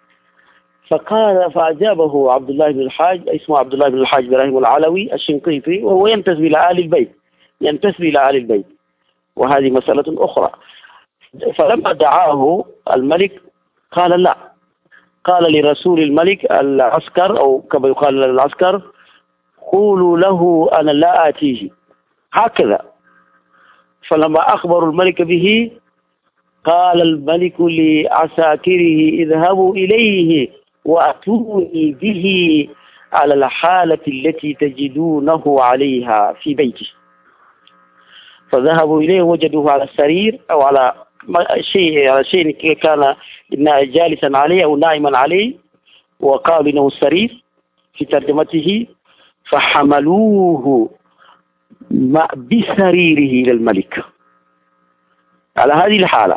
فقال فأجابه عبد الله بن الحاج، اسمه عبد الله بن الحاج إبراهيم العلوي الشنقيطي، وهو ينتسب إلى آل البيت ينتسب إلى آل البيت وهذه مسألة أخرى. فلما دعاه الملك قال لا، قال لرسول الملك العسكر أو كما يقال للعسكر: قولوا له أنا لا آتيه، هكذا. فلما أخبروا الملك به قال الملك لعساكره: اذهبوا إليه وأتوني به على الحالة التي تجدونه عليها في بيته. فذهبوا إليه وجدوه على السرير أو على شيء على شيء كان جالسا عليه أو نائما عليه، وقالوا إنه السرير في ترجمته، فحملوه بسريره إلى الملك على هذه الحالة.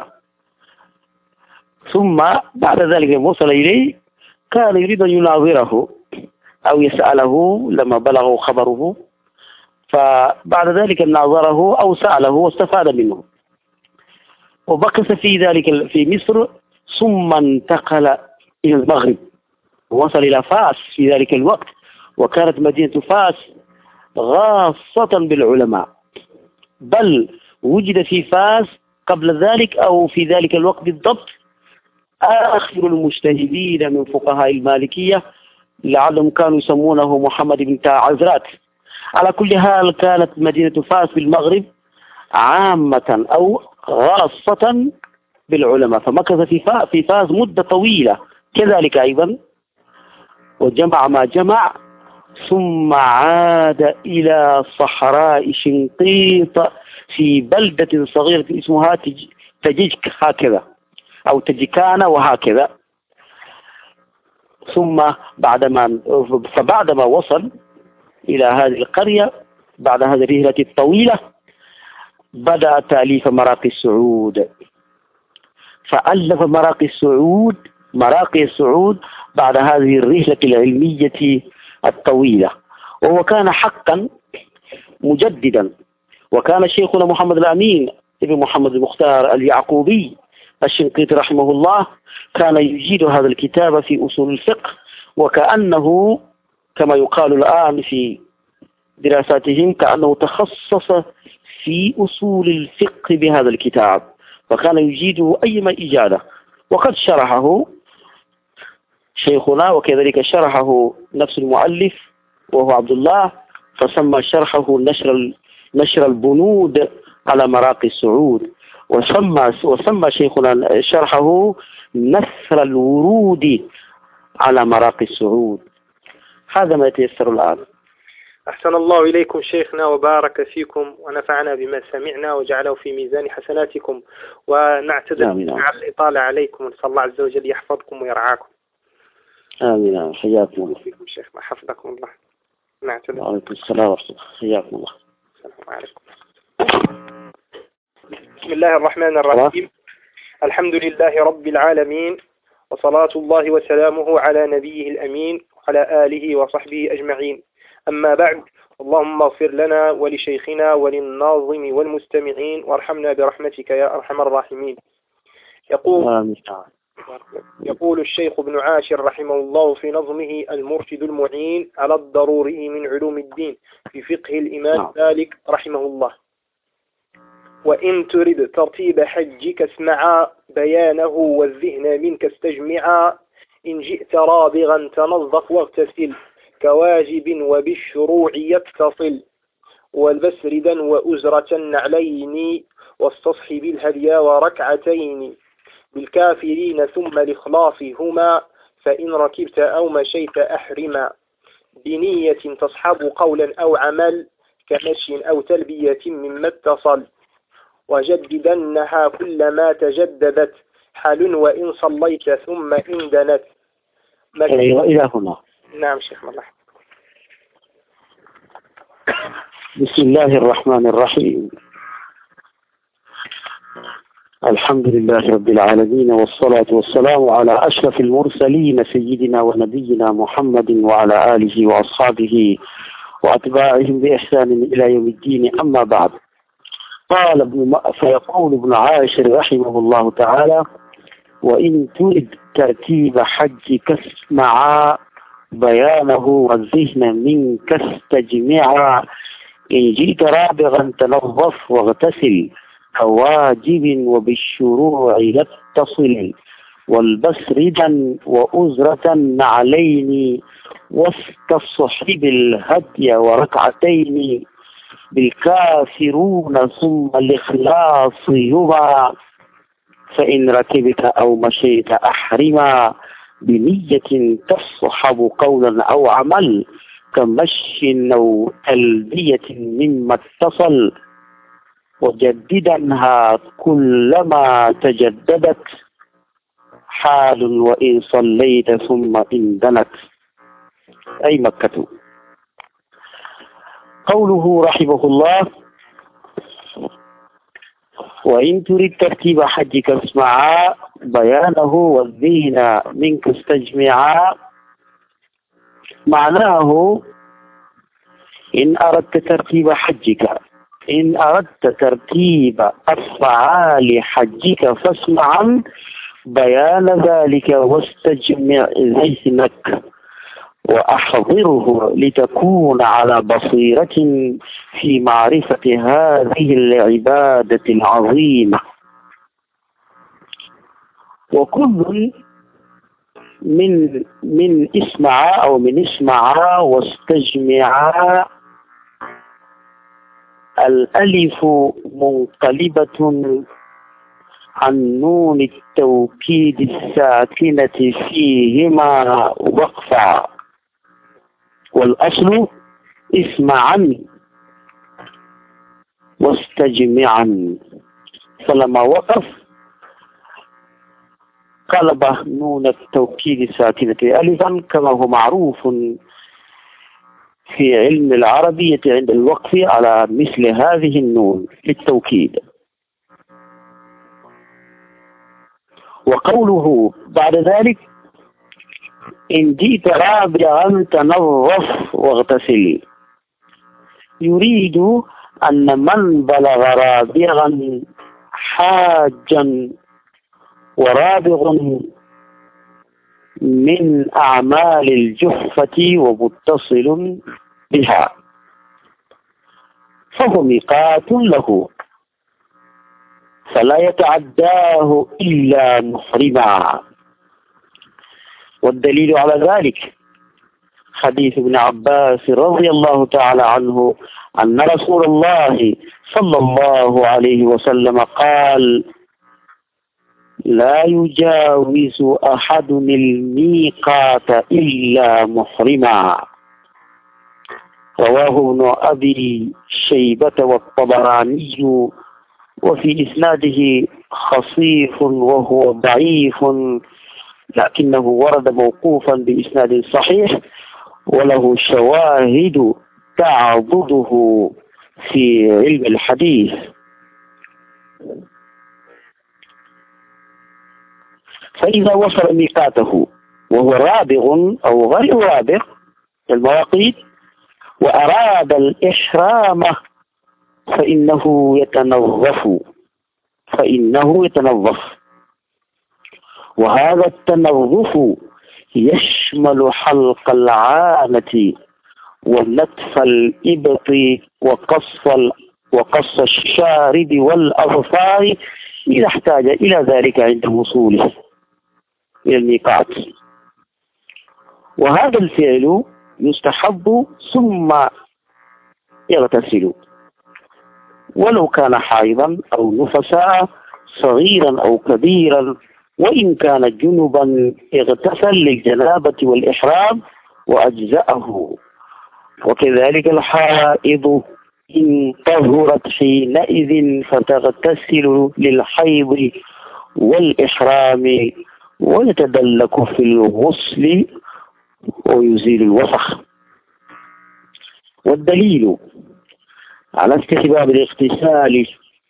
ثم بعد ذلك وصل إليه، كان يريد أن يناظره أو يسأله لما بلغه خبره، فبعد ذلك ناظره أو سأله واستفاد منه، وبقس في ذلك في مصر، ثم انتقل إلى المغرب ووصل إلى فاس في ذلك الوقت، وكانت مدينة فاس غاصة بالعلماء، بل وجد في فاس قبل ذلك أو في ذلك الوقت بالضبط آخر المجتهدين من فقهاء المالكية، لعلهم كانوا يسمونه محمد بن تعزرات. على كل حال كانت مدينة فاس في المغرب عامة أو خاصة بالعلماء، فمكث في في فاس مدة طويلة كذلك أيضا، وجمع ما جمع، ثم عاد إلى صحراء شنقيط في بلدة صغيرة اسمها تجيك هكذا أو تجيكانا وهكذا. ثم بعدما فبعدما وصل إلى هذه القرية بعد هذه الرحلة الطويلة بدأ تأليف مراقي السعود، فألف مراقي السعود مراقي السعود بعد هذه الرحلة العلمية الطويلة. وهو كان حقا مجددا، وكان شيخنا محمد الأمين ابن محمد المختار اليعقوبي الشنقيطي رحمه الله كان يجيد هذا الكتاب في أصول الفقه، وكأنه كما يقال الآن في دراساتهم كأنه تخصص في أصول الفقه بهذا الكتاب، وكان يجيده أيما إجادة. وقد شرحه شيخنا وكذلك شرحه نفس المؤلف وهو عبد الله، فسمى شرحه نشر نشر البنود على مراقي السعود، وسمى وسمى شيخنا شرحه نثر الورود على مراقي السعود. هذا ما يتيسر الآن. أحسن الله إليكم شيخنا وبارك فيكم ونفعنا بما سمعنا وجعله في ميزان حسناتكم، ونعتذر على الإطالة عليكم، ونسأل الله عز وجل يحفظكم ويرعاكم. آمين. حياكم الله. فيكم شيخنا حفظكم الله. نعتذر. وعليكم السلام ورحمة الله. حياكم الله. السلام عليكم. بسم الله الرحمن الرحيم. الحمد لله رب العالمين، وصلاة الله وسلامه على نبيه الأمين وعلى آله وصحبه أجمعين. أما بعد، اللهم اغفر لنا ولشيخنا وللناظم والمستمعين وارحمنا برحمتك يا أرحم الراحمين. يقول يقول الشيخ ابن عاشر رحمه الله في نظمه المرشد المعين على الضروري من علوم الدين في فقه الإمام مالك رحمه الله: وإن ترد ترتيب حجك اسمعا بيانه والذهن منك استجمعا، إن جئت رابغا تنظف واغتسل كواجب وبالشروع يتصل، والبس ردا وأزرة النعلين واستصحب الهدي وركعتين بالكافرين ثم الإخلاص هما، فإن ركبت أو مشيت أحرما بنية تصحب قولا أو عمل كمشي أو تلبية مما اتصل، وجددنها كلما تجددت حال وإن صليت ثم إن دنت. أيوة إلى هنا. نعم شيخ الله. بسم الله الرحمن الرحيم. الحمد لله رب العالمين، والصلاة والسلام على أشرف المرسلين سيدنا ونبينا محمد وعلى آله وأصحابه وأتباعهم بإحسان إلى يوم الدين. أما بعد، قال ابن فيقول ابن عاشر رحمه الله تعالى: وإن ترد ترتيب حجك اسمعا بيانه والذهن منك استجمعا، إن جئت رابغا تنظف واغتسل كواجب وبالشروع يتصل، والبس ردا وأزرة نعلين واستصحب الهدي وركعتين بالكافرون ثم الإخلاص هما، فإن ركبت أو مشيت أحرما بنية تصحب قولا أو عمل كمشي أو تلبية مما اتصل، وجددنها كلما تجددت حال وإن صليت ثم إن دنت، أي مكة. قوله رحمه الله: وإن تريد ترتيب حجك اسمعا بيانه والذهن منك استجمعا، معناه إن أردت ترتيب حجك إن أردت ترتيب أفعال حجك فاسمعا بيان ذلك واستجمع ذهنك وأحضره لتكون على بصيرة في معرفة هذه العبادة العظيمة. وكل من من اسمع أو من اسمع واستجمع الألف منقلبة عن نون التوكيد الساكنة فيهما وقفا، والأصل اسمعا واستجمعا، فلما وقف قلب نون التوكيد الساكنة ألفا كما هو معروف في علم العربية عند الوقف على مثل هذه النون للتوكيد. وقوله بعد ذلك إن جئت رابعا تنظف واغتسل، يريد أن من بلغ رابعا حاجا ورابغ من أعمال الجحفة ومتصل بها فهو ميقات له، فلا يتعداه إلا محرما. والدليل على ذلك حديث ابن عباس رضي الله تعالى عنه أن رسول الله صلى الله عليه وسلم قال لا يجاوز أحد الميقات إلا محرما، رواه ابن أبي شيبة والطبراني، وفي إسناده خصيف وهو ضعيف، لكنه ورد موقوفا بإسناد صحيح وله شواهد تعضده في علم الحديث. فإذا وصل ميقاته وهو رابغ أو غير رابغ المواقيت وأراد الإحرام فإنه يتنظف فإنه يتنظف وهذا التنظف يشمل حلق العانة ونتف الإبط وقص وقص الشارب والأظفار إذا احتاج إلى ذلك عند وصوله إلى الميقات. وهذا الفعل يستحب ثم يغتسل ولو كان حائضا أو نفساء صغيرا أو كبيرا، وإن كان جنبا اغتسل للجنابة والإحرام وأجزأه. وكذلك الحائض إن طهرت حينئذ فتغتسل للحيض والإحرام ويتدلك في الغسل ويزيل الوسخ. والدليل على استحباب الاغتسال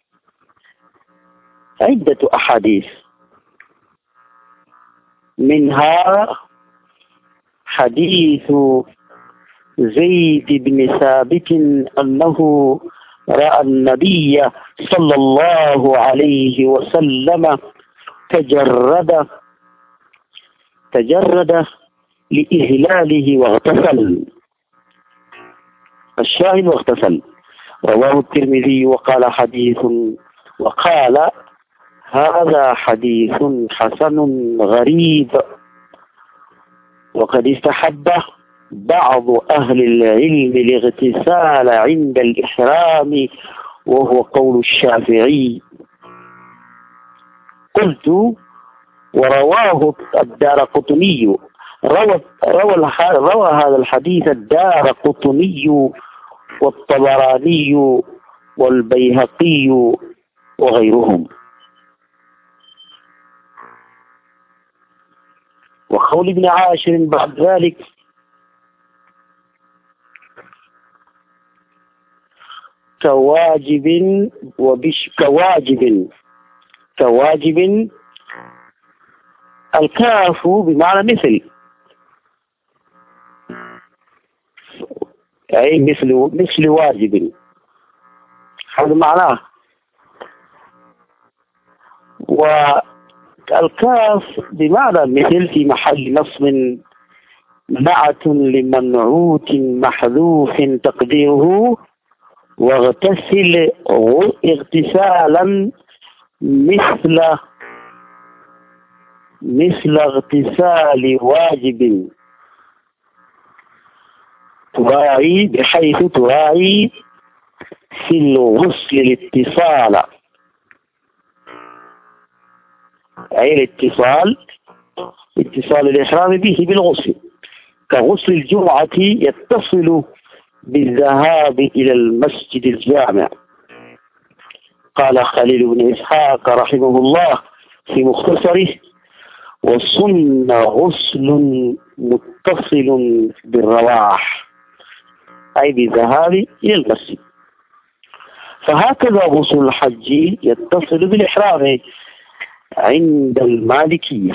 عدة أحاديث، منها حديث زيد بن ثابت أنه رأى النبي صلى الله عليه وسلم تجرد تجرد لإهلاله واغتسل، الشاهد واغتسل، رواه الترمذي وقال حديث وقال هذا حديث حسن غريب. وقد استحب بعض أهل العلم الاغتسال عند الإحرام وهو قول الشافعي. قلت ورواه الدارقطني روى, روى, روى هذا الحديث الدارقطني والطبراني والبيهقي وغيرهم. وقول ابن عاشر بعد ذلك كواجب وبش كواجب كواجب الكاف بمعنى مثل، أي مثل مثل واجب، هذا معناه. والكاف بمعنى مثل في محل نصب نعت لمنعوت محذوف تقديره واغتسل اغتسالا مثل مثل اغتسال واجب تراعي بحيث تراعي في الغسل الاتصال، أي الاتصال اتصال الإحرام به بالغسل، كغسل الجمعة يتصل بالذهاب إلى المسجد الجامع. قال خليل بن إسحاق رحمه الله في مختصره: وسن غسل متصل بالرواح، أي بالذهاب إلى المسجد. فهكذا غسل الحج يتصل بالإحرام عند المالكية.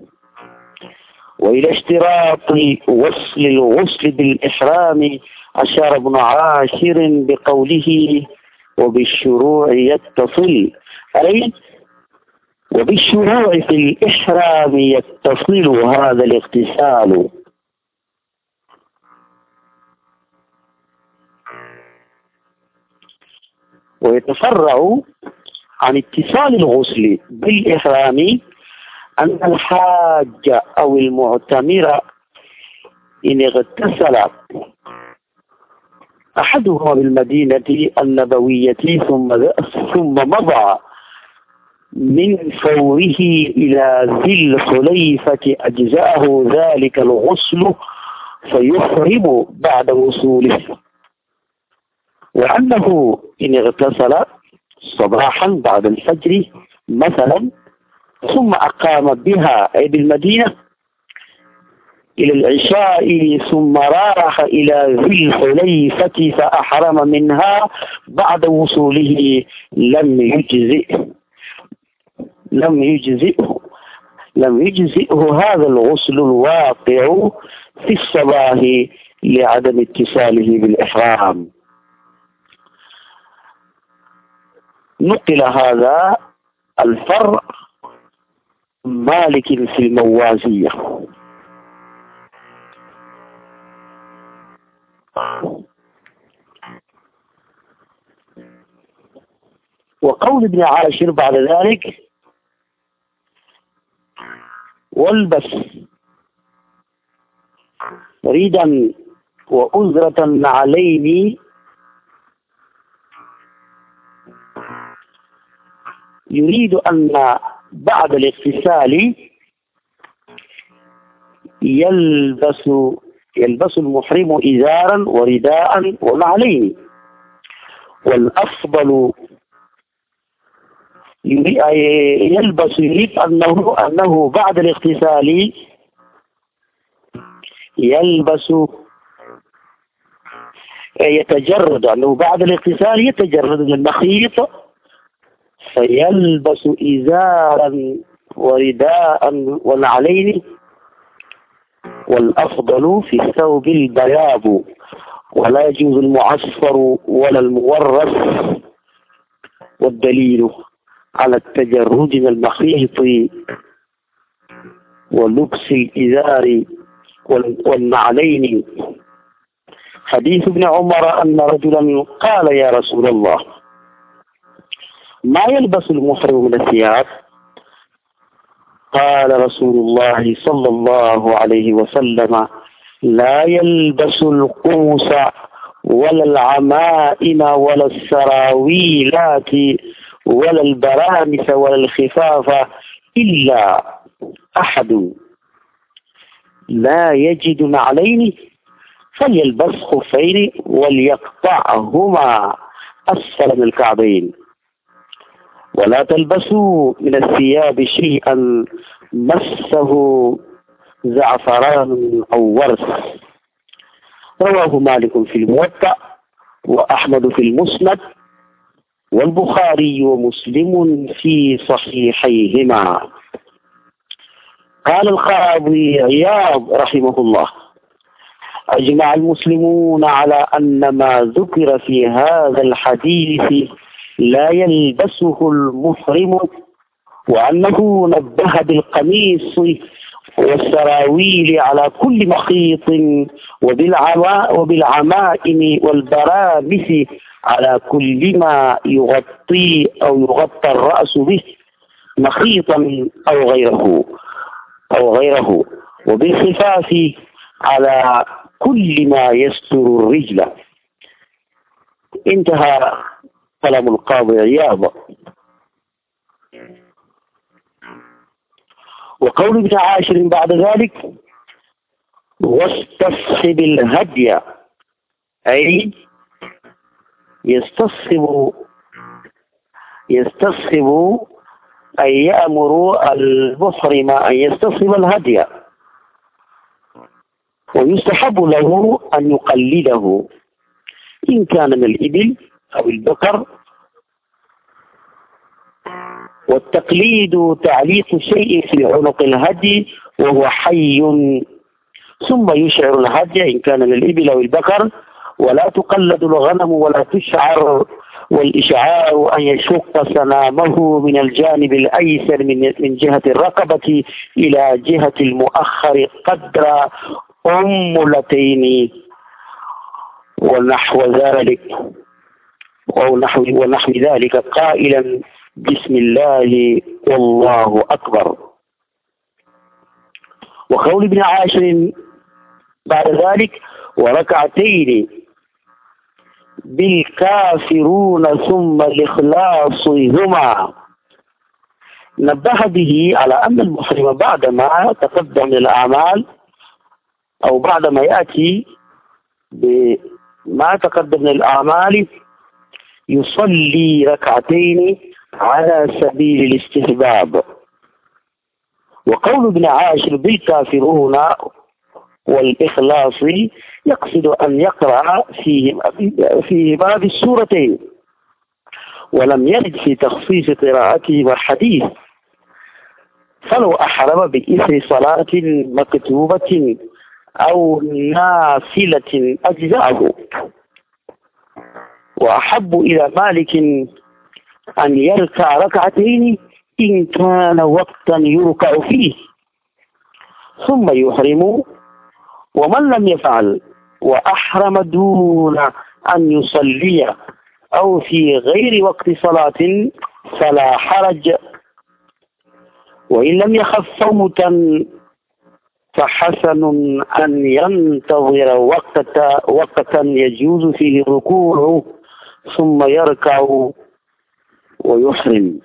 وإلى اشتراط وصل الغسل بالإحرام أشار ابن عاشر بقوله: وبالشروع يتصل، أي وبالشروع في الإحرام يتصل هذا الاغتسال. ويتفرع عن اتصال الغسل بالإحرام أن الحاج أو المعتمر إن اغتسل أحدهما بالمدينة النبوية ثم ثم مضى من فوره إلى ذي الحليفة أجزأه ذلك الغسل فيحرم بعد وصوله. وأنه إن اغتسل صباحا بعد الفجر مثلا ثم أقام بها أي بالمدينة إلى العشاء ثم راح إلى ذي الحليفة فأحرم منها بعد وصوله لم يجزئه لم يجزئه لم يجزئه هذا الغسل الواقع في الصباح لعدم اتصاله بالإحرام. نقل هذا الفرع مالك في الموازية. وقول ابن عاشر بعد ذلك: والبس ريدا وأزرة نعلين، يريد أن بعد الاغتسال يلبس يلبس المحرم إزارا ورداء ونعلين، والأفضل يلبس يريد أنه أنه بعد الاغتسال يلبس يتجرد أنه بعد الاغتسال يتجرد من المخيط فيلبس إزارا ورداء ونعلين، والأفضل في الثوب البياض، ولا يجوز المعصفر ولا المورث. والدليل على التجرد من المخيط ولبس الإزار والنعلين حديث ابن عمر أن رجلا قال: يا رسول الله، ما يلبس المحرم من الثياب؟ قال رسول الله صلى الله عليه وسلم: لا يلبس القوس ولا العمائم ولا السراويلات ولا البرانس ولا الخفاف إلا أحد لا يجد نعلين فليلبس خفين وليقطعهما أسفل من الكعبين، ولا تلبسوا من الثياب شيئا مسه زعفران أو ورث. رواه مالك في الموطأ وأحمد في المسند والبخاري ومسلم في صحيحيهما. قال القاضي عياض رحمه الله: أجمع المسلمون على أن ما ذكر في هذا الحديث لا يلبسه المحرم، وأنه نبه بالقميص والسراويل على كل مخيط وبالعمائم والبرانس على كل ما يغطي أو يغطى الرأس به مخيطا أو غيره أو غيره وبالخفاف على كل ما يستر الرجل. انتهى كلام القاضي عياض. وقول ابن عاشر بعد ذلك: واستصحب الهدي، أي يستصحب يستصحب أن يأمر المحرم أن يستصحب الهدي، ويستحب له أن يقلده إن كان من الإبل أو البقر. والتقليد تعليق شيء في عنق الهدي وهو حي، ثم يشعر الهدي إن كان من الإبل أو البقر، ولا تقلد الغنم ولا تشعر. والإشعار أن يشق سنامه من الجانب الأيسر من من جهة الرقبة إلى جهة المؤخر قدر أنملتين ونحو ذلك ونحو ونحو ذلك، قائلا: بسم الله والله أكبر. وقول ابن عاشر بعد ذلك: وركعتين بالكافرون ثم الإخلاص هما، نبه به على أن المحرم بعدما تقدم من الأعمال أو بعدما يأتي بما تقدم من الأعمال يصلي ركعتين على سبيل الاستحباب. وقول ابن عاشر بالكافرون والإخلاص يقصد أن يقرأ فيه في باب السورتين، ولم يرد في تخصيص قراءته والحديث، فلو أحرم بإثر صلاة مكتوبة أو نافلة أجزاءه. وأحب إلى مالك أن يركع ركعتين إن كان وقتا يركع فيه ثم يحرم. ومن لم يفعل وأحرم دون أن يصلي أو في غير وقت صلاة فلا حرج، وإن لم يخف فوتا فحسن أن ينتظر وقتا وقتا يجوز فيه الركوع ثم يركع ويحرم.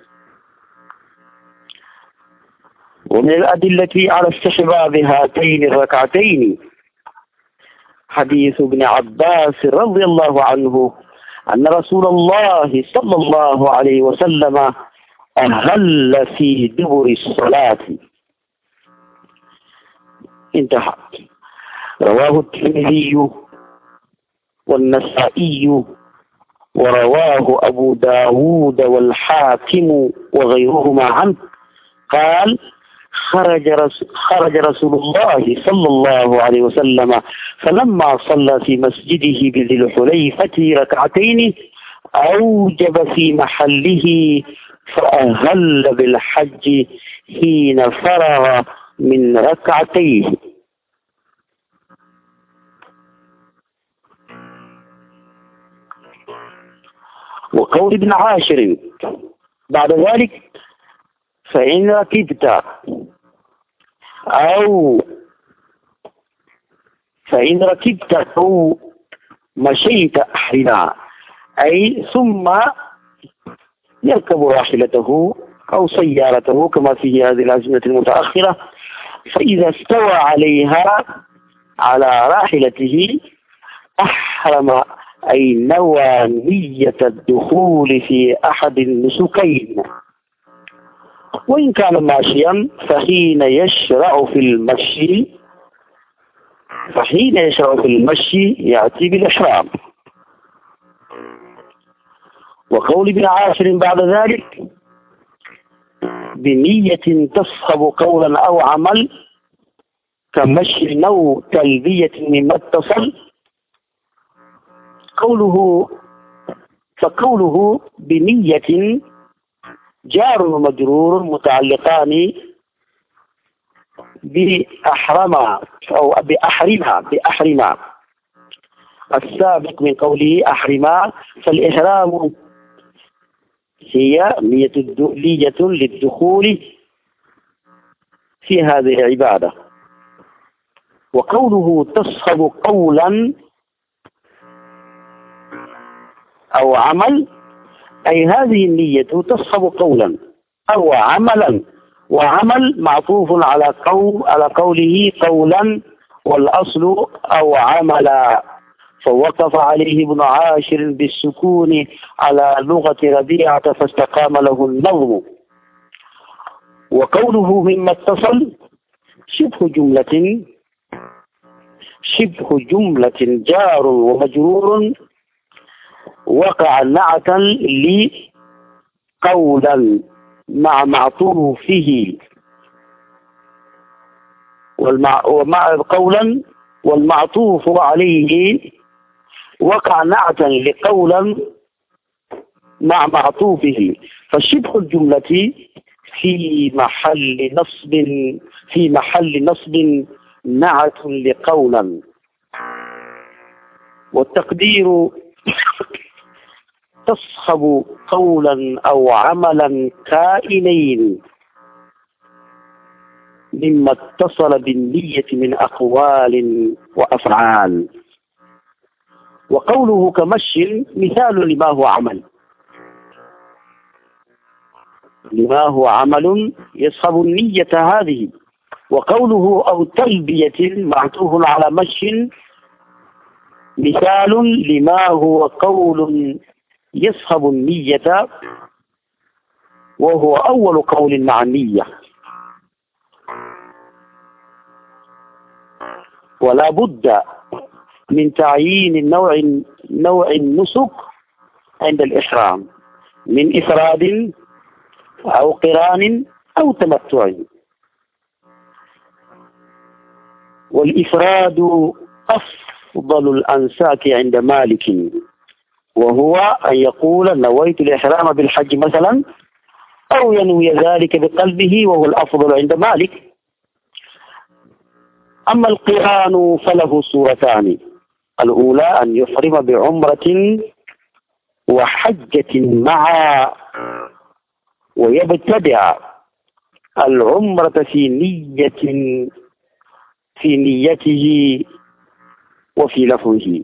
ومن الأدلة على استحباب هاتين الركعتين حديث ابن عباس رضي الله عنه أن رسول الله صلى الله عليه وسلم أهل في دبر الصلاة. انتهى. رواه الترمذي والنسائي ورواه أبو داود والحاكم وغيرهما عنه قال: خرج رسول, خرج رسول الله صلى الله عليه وسلم فلما صلى في مسجده بذي الحليفة ركعتين أوجب في محله فأهل بالحج حين فرغ من ركعتيه. وقول ابن عاشر بعد ذلك: فإن ركبت أو فإن ركبت أو مشيت أحرما، أي ثم يركب راحلته أو سيارته كما في هذه الأزمنة المتأخرة، فإذا استوى عليها على راحلته أحرم، أي نوى نية الدخول في أحد النسكين. وإن كان ماشيا فحين يشرع في المشي فحين يشرع في المشي يأتي بالإحرام. وقول ابن عاشر بعد ذلك: بنية تصحب قولا أو عمل كمشي أو تلبية مما اتصل. قوله فقوله بنية جار ومجرور متعلقان بأحرما أو بأحرما بأحرما السابق من قوله أحرما، فالإحرام هي نية للدخول في هذه العبادة. وقوله تصحب قولا أو عمل، أي هذه النية تصحب قولا أو عملا، وعمل معطوف على قول على قوله قولا، والأصل أو عملا. فوقف عليه ابن عاشر بالسكون على لغة ربيعة فاستقام له النظم. وقوله مما اتصل شبه جملة شبه جملة جار ومجرور وقع نعتا لقولا مع معطوفه، والمع ومع قولا والمعطوف عليه وقع نعتا لقولا مع معطوفه، فشبه الجملة في محل نصب في محل نصب نعت لقولا. والتقدير تصحب قولا أو عملا كائنين مما اتصل بالنية من أقوال وأفعال. وقوله كمشي مثال لما هو عمل لما هو عمل يصحب النية هذه. وقوله أو تلبية معطوف على مشي مثال لما هو قول يصحب النية، وهو أول قول مع النية. ولا بد من تعيين النوع نوع النسك عند الإحرام من إفراد أو قران أو تمتع. والإفراد أفضل الأنساك عند مالك، وهو أن يقول نويت الإحرام بالحج مثلا، أو ينوي ذلك بقلبه، وهو الأفضل عند مالك. أما القران فله صورتان: الأولى أن يحرم بعمرة وحجة معا، ويبتدع العمرة في نية في نيته وفي لفظه.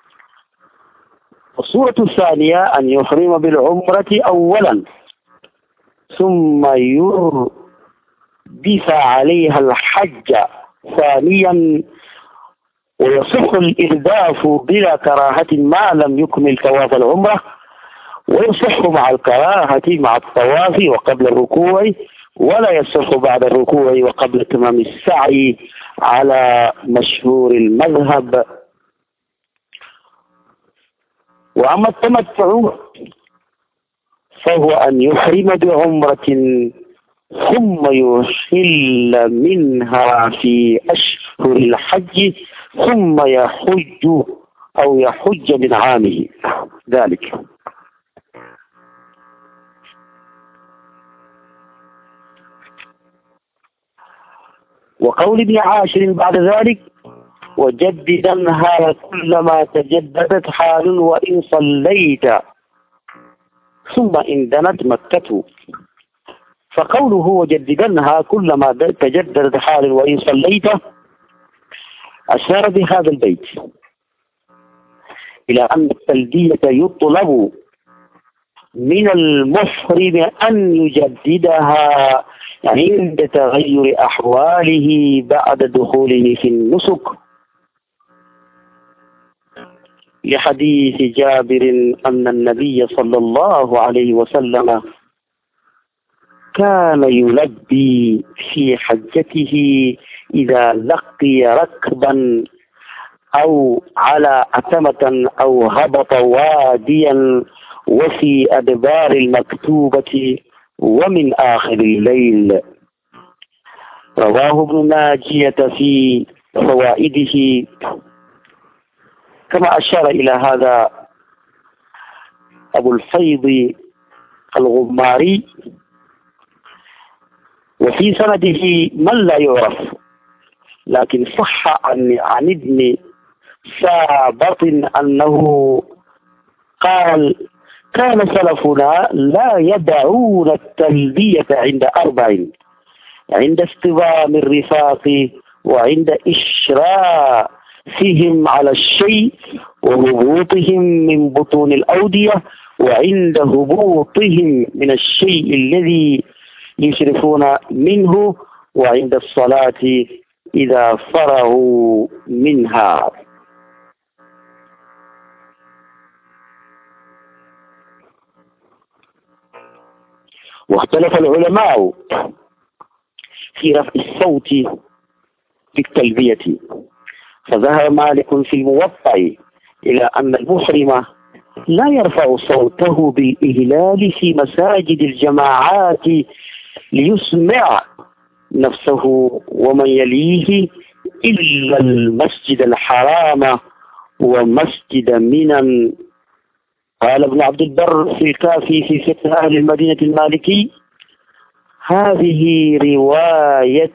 الصورة الثانية أن يحرم بالعمرة أولا ثم يردف عليها الحج ثانيا، ويصح الإرداف بلا كراهة ما لم يكمل طواف العمرة، ويصح مع الكراهة مع الطواف وقبل الركوع، ولا يصح بعد الركوع وقبل تمام السعي على مشهور المذهب. وأما التمتع فهو أن يحرم بعمرة ثم يحل منها في أشهر الحج ثم يحج أو يحج من عامه ذلك. وقول ابن عاشر بعد ذلك: وجددنها كلما تجددت حال وإن صليت ثم إن دنت مكة. فقوله وجددنها كلما تجددت حال وإن صليت أشار بهذا البيت إلى أن التلبية يطلب من المحرم أن يجددها عند تغير أحواله بعد دخوله في النسك، لحديث جابر أن النبي صلى الله عليه وسلم كان يلبي في حجته إذا لقي ركبا أو على أتمة أو هبط واديا وفي أدبار المكتوبة ومن آخر الليل. رواه ابن ناجية في فوائده، كما أشار إلى هذا أبو الفيض الغماري. وفي سنده من لا يعرف، لكن صح عن, عن ابن ثابت أنه قال: كان سلفنا لا يدعون التلبية عند أربع: عند استبام الرفاق، وعند إشراء بحثهم على الشيء وهبوطهم من بطون الأودية، وعند هبوطهم من الشيء الذي يشرفون منه، وعند الصلاة إذا فرغوا منها. واختلف العلماء في رفع الصوت في التلبية، فذهب مالك في الموطأ إلى أن المحرم لا يرفع صوته بالإهلال في مساجد الجماعات ليسمع نفسه ومن يليه إلا المسجد الحرام ومسجد منى. قال ابن عبد البر في الكافي في فقه أهل المدينة المالكي: هذه رواية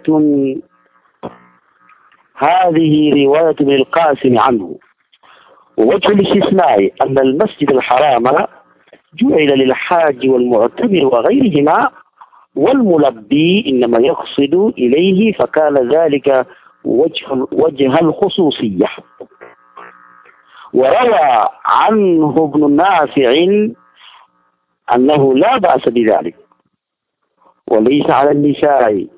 هذه رواية ابن القاسم عنه. ووجه الاستثناء أن المسجد الحرام جعل للحاج والمعتمر وغيرهما، والملبي إنما يقصد إليه، فكان ذلك وجه, وجه الخصوصية. وروى عنه ابن نافع أنه لا بأس بذلك، وليس على النساء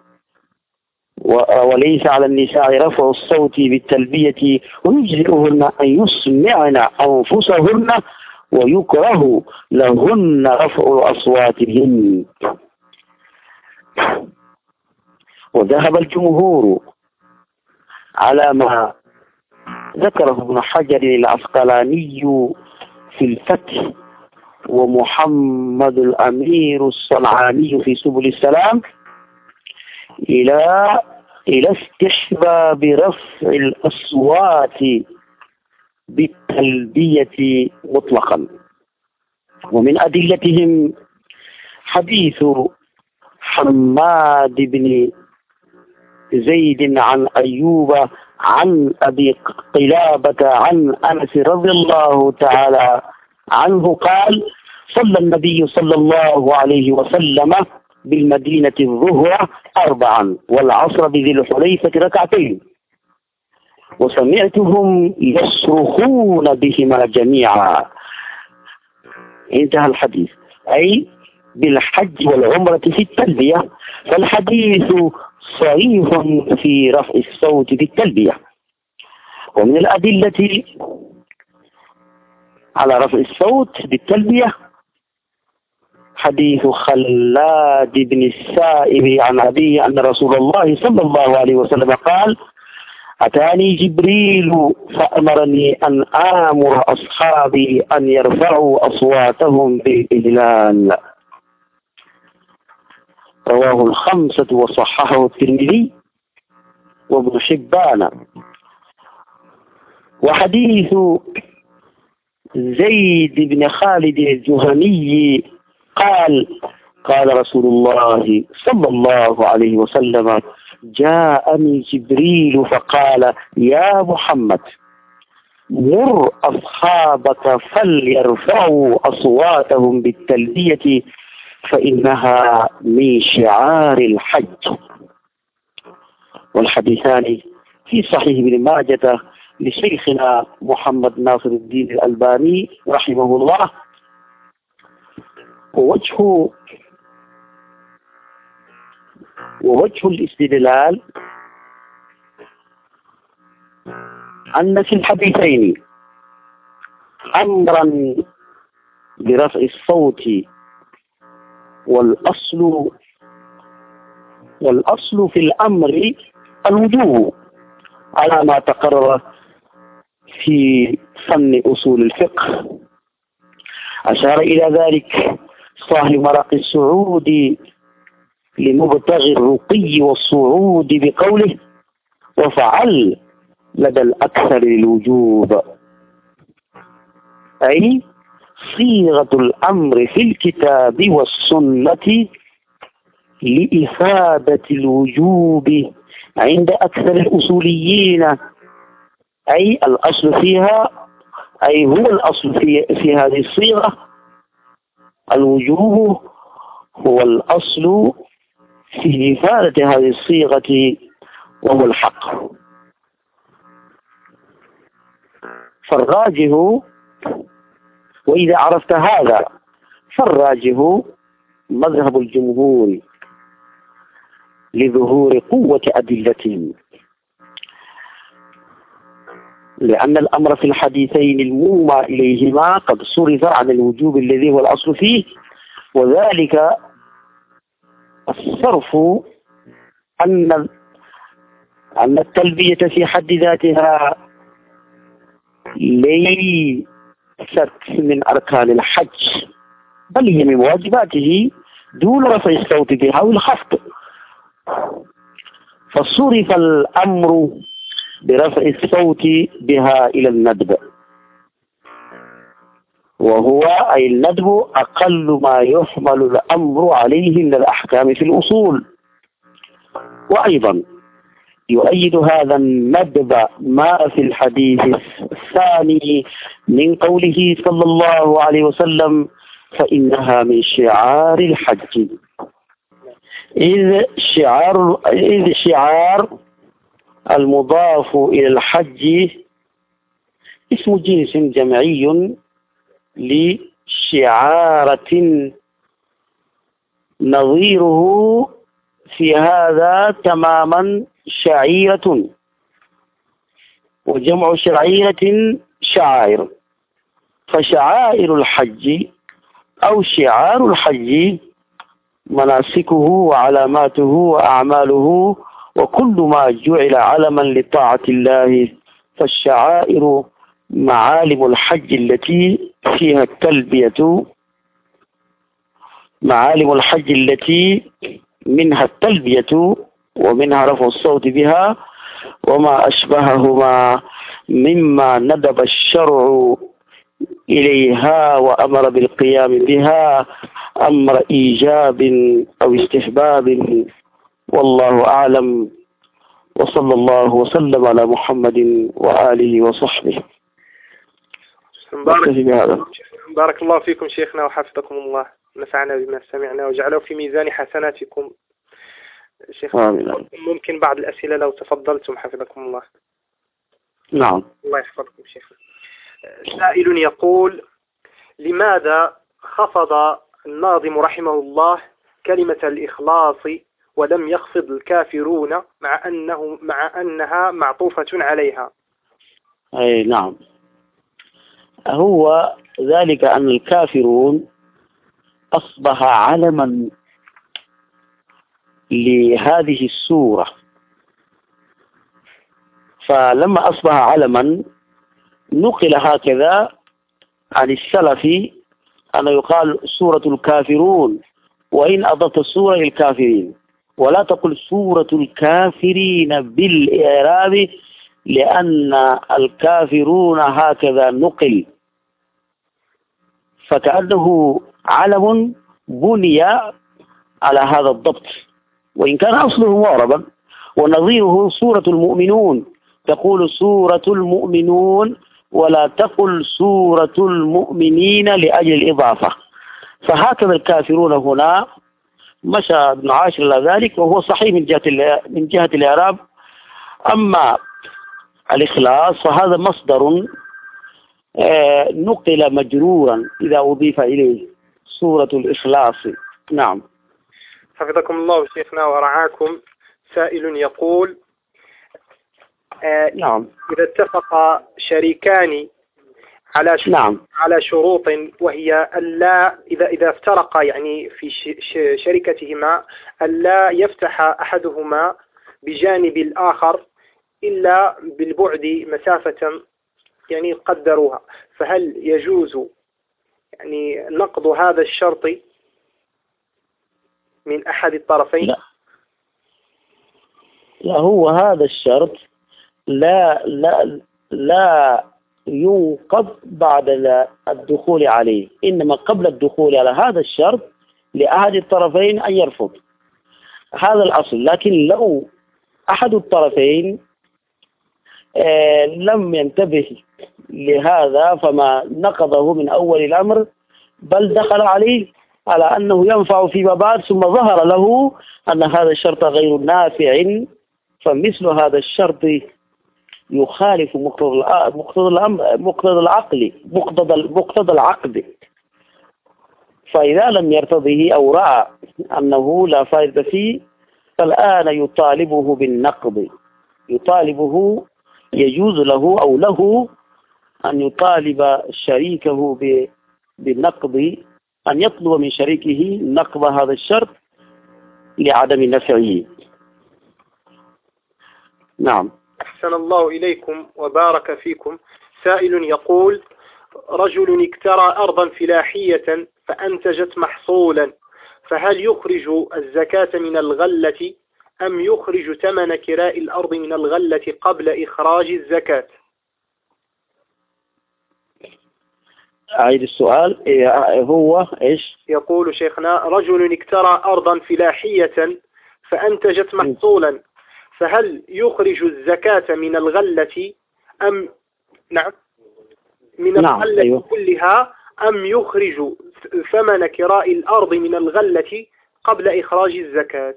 وليس على النساء رفع الصوت بالتلبية، ويجزئهن أن يسمعن أنفسهن، ويكره لهن رفع أصواتهن. وذهب الجمهور على ما ذكره ابن حجر العسقلاني في الفتح ومحمد الأمير الصنعاني في سبل السلام إلى إلى استحباب رفع الأصوات بالتلبية مطلقا. ومن أدلتهم حديث حماد بن زيد عن أيوب عن أبي قلابة عن أنس رضي الله تعالى عنه قال: صلى النبي صلى الله عليه وسلم بالمدينة الظهر أربعا والعصر بذي الحليفة ركعتين، وسمعتهم يصرخون بهما جميعا. انتهى الحديث، أي بالحج والعمرة في التلبية. فالحديث صريح في رفع الصوت بالتلبية. ومن الأدلة على رفع الصوت بالتلبية حديث خلاد بن السائب عن أبيه أن رسول الله صلى الله عليه وسلم قال: أتاني جبريل فأمرني أن آمر أصحابي أن يرفعوا أصواتهم بالإهلال. رواه الخمسة وصححه الترمذي وابن حبان. وحديث زيد بن خالد الجهني قال: قال رسول الله صلى الله عليه وسلم: جاءني جبريل فقال: يا محمد مر أصحابك فليرفعوا أصواتهم بالتلبية فإنها من شعار الحج. والحديثان في صحيح ابن ماجه لشيخنا محمد ناصر الدين الألباني رحمه الله. ووجه ووجه الاستدلال أن في الحديثين أمرا برفع الصوت، والأصل والأصل في الأمر الوجوب على ما تقرر في فن أصول الفقه. أشار إلى ذلك صاحب مرق السعود لمبتغي الرقي والصعود بقوله: وفعل لدى الأكثر للوجوب، أي صيغة الأمر في الكتاب والسنة لإفادة الوجوب عند أكثر الأصوليين، أي الأصل فيها، أي هو الأصل في, في هذه الصيغة. الوجوب هو الأصل في إفادة هذه الصيغة وهو الحق. فالراجح، وإذا عرفت هذا فالراجح مذهب الجمهور لظهور قوة أدلتهم، لأن الأمر في الحديثين المومى إليهما قد صرف عن الوجوب الذي هو الأصل فيه، وذلك الصرف أن أن التلبية في حد ذاتها ليست من أركان الحج، بل هي من واجباته دون رفع الصوت بها أو الخفض، فصرف الأمر برفع الصوت بها إلى الندب، وهو أي الندب أقل ما يحمل الأمر عليه من الأحكام في الأصول. وأيضا يؤيد هذا الندب ما في الحديث الثاني من قوله صلى الله عليه وسلم: فإنها من شعار الحج، إذ شعار إذ شعار المضاف إلى الحج اسم جنس جمعي لشعارة، نظيره في هذا تماما شعيرة، وجمع شعيرة شعائر، فشعائر الحج أو شعار الحج مناسكه وعلاماته وأعماله، وكل ما جعل علما لطاعة الله، فالشعائر معالم الحج التي فيها التلبية، معالم الحج التي منها التلبية ومنها رفع الصوت بها، وما أشبههما مما ندب الشرع إليها وأمر بالقيام بها أمر إيجاب أو استحباب، والله أعلم، وصلى الله وسلم على محمد وآله وصحبه. بارك, بارك الله فيكم شيخنا وحفظكم الله، نفعنا بما سمعنا وجعله في ميزان حسناتكم. شيخ ممكن بعض الأسئلة لو تفضلتم حفظكم الله. نعم. الله يحفظكم شيخنا. سائل يقول: لماذا خفض الناظم رحمه الله كلمة الإخلاص ولم يخفض الكافرون مع أنه مع أنها معطوفة عليها؟ أي نعم، هو ذلك أن الكافرون أصبح علما لهذه السورة، فلما أصبح علما نقل هكذا عن السلف أن يقال سورة الكافرون، وإن أضفت السورة للكافرين، ولا تقل سورة الكافرين بالإعراب، لأن الكافرون هكذا نقل، فكأنه علم بني على هذا الضبط، وإن كان أصله معربا. ونظيره سورة المؤمنون، تقول سورة المؤمنون ولا تقل سورة المؤمنين لأجل الإضافة، فهكذا الكافرون هنا مشى ابن عاشر إلى ذلك، وهو صحيح من جهة من جهة الإعراب. أما الإخلاص فهذا مصدر نقل مجرورا إذا أضيف إليه سورة الإخلاص. نعم. حفظكم الله شيخنا ورعاكم. سائل يقول: آه نعم. إذا اتفق شريكان على نعم. على شروط، وهي ألا إذا إذا افترقا يعني في شركتهما ألا يفتح أحدهما بجانب الآخر إلا بالبعد مسافة يعني قدروها، فهل يجوز يعني نقض هذا الشرط من أحد الطرفين؟ لا, لا هو هذا الشرط لا لا لا ينقض بعد الدخول عليه، إنما قبل الدخول على هذا الشرط لأحد الطرفين أن يرفض، هذا الأصل. لكن لو أحد الطرفين آه لم ينتبه لهذا فما نقضه من أول الأمر، بل دخل عليه على أنه ينفع فيما بعد، ثم ظهر له أن هذا الشرط غير نافع، فمثل هذا الشرط يخالف مقتضى مقتضى مقتضى العقل مقتضى مقتضى العقد، فإذا لم يرتضه أو رأى أنه لا فائدة فيه فالآن يطالبه بالنقض، يطالبه يجوز له أو له أن يطالب شريكه بالنقض، أن يطلب من شريكه نقض هذا الشرط لعدم نفعه. نعم. أحسن الله إليكم وبارك فيكم. سائل يقول: رجل اكترى أرضا فلاحية فأنتجت محصولا، فهل يخرج الزكاة من الغلة أم يخرج ثمن كراء الأرض من الغلة قبل إخراج الزكاة؟ أعيد السؤال. هو إيش؟ يقول شيخنا: رجل اكترى أرضا فلاحية فأنتجت محصولا، فهل يخرج الزكاة من الغلة أم نعم من نعم. الغلة أيوة. كلها أم يخرج ثمن كراء الأرض من الغلة قبل إخراج الزكاة؟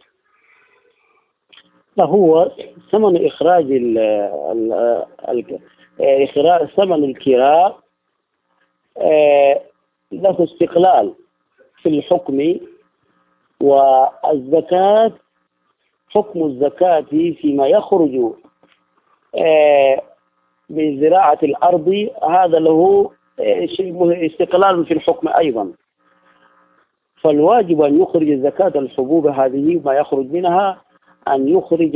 لا، هو ثمن إخراج ال ال إخراج ثمن الكراء له استقلال في الحكم، والزكاة حكم الزكاة فيما يخرج من زراعة الأرض هذا له استقلال في الحكم أيضا، فالواجب أن يخرج زكاة الحبوب هذه ما يخرج منها، أن يخرج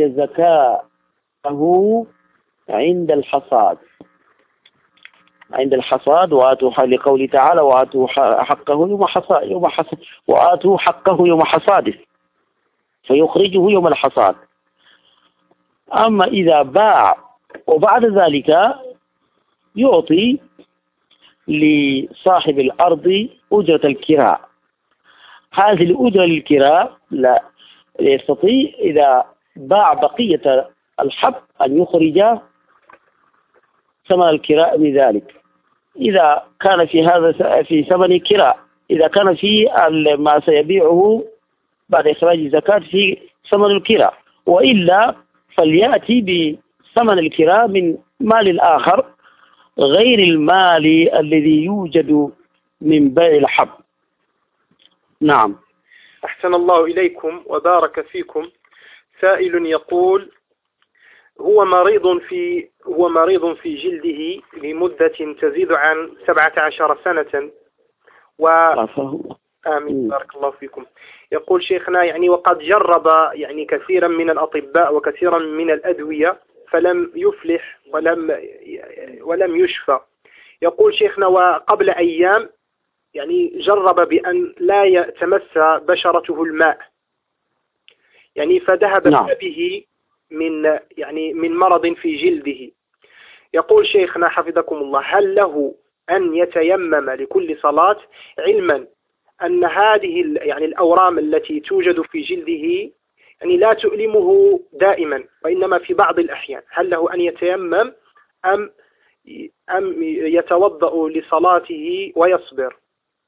زكاته عند الحصاد، عند الحصاد وآتوا لقوله تعالى وآتوا حقه يوم حصاد يوم حصاد وآتوا حقه يوم حصاده، فيخرجه يوم الحصاد. أما إذا باع وبعد ذلك يعطي لصاحب الأرض أجرة الكراء، هذه الأجرة للكراء لا يستطيع إذا باع بقية الحب أن يخرج ثمن الكراء من ذلك، إذا كان في هذا في ثمن الكراء، إذا كان في ما سيبيعه بعد إخراج الزكاة في ثمن الكراء، وإلا فليأتي بثمن الكراء من مال آخر غير المال الذي يوجد من بيع الحب. نعم. أحسن الله إليكم وبارك فيكم. سائل يقول: هو مريض في هو مريض في جلده لمدة تزيد عن سبعة عشر سنة و آمين بارك الله فيكم. يقول شيخنا: يعني وقد جرب يعني كثيرا من الأطباء وكثيرا من الأدوية فلم يفلح ولم ولم يشفى. يقول شيخنا: وقبل أيام يعني جرب بأن لا يتمس بشرته الماء، يعني فذهب نعم. به من يعني من مرض في جلده. يقول شيخنا حفظكم الله: هل له أن يتيمم لكل صلاة، علما أن هذه يعني الأورام التي توجد في جلده يعني لا تؤلمه دائما وإنما في بعض الأحيان، هل له أن يتيمم أم أم يتوضأ لصلاته ويصبر؟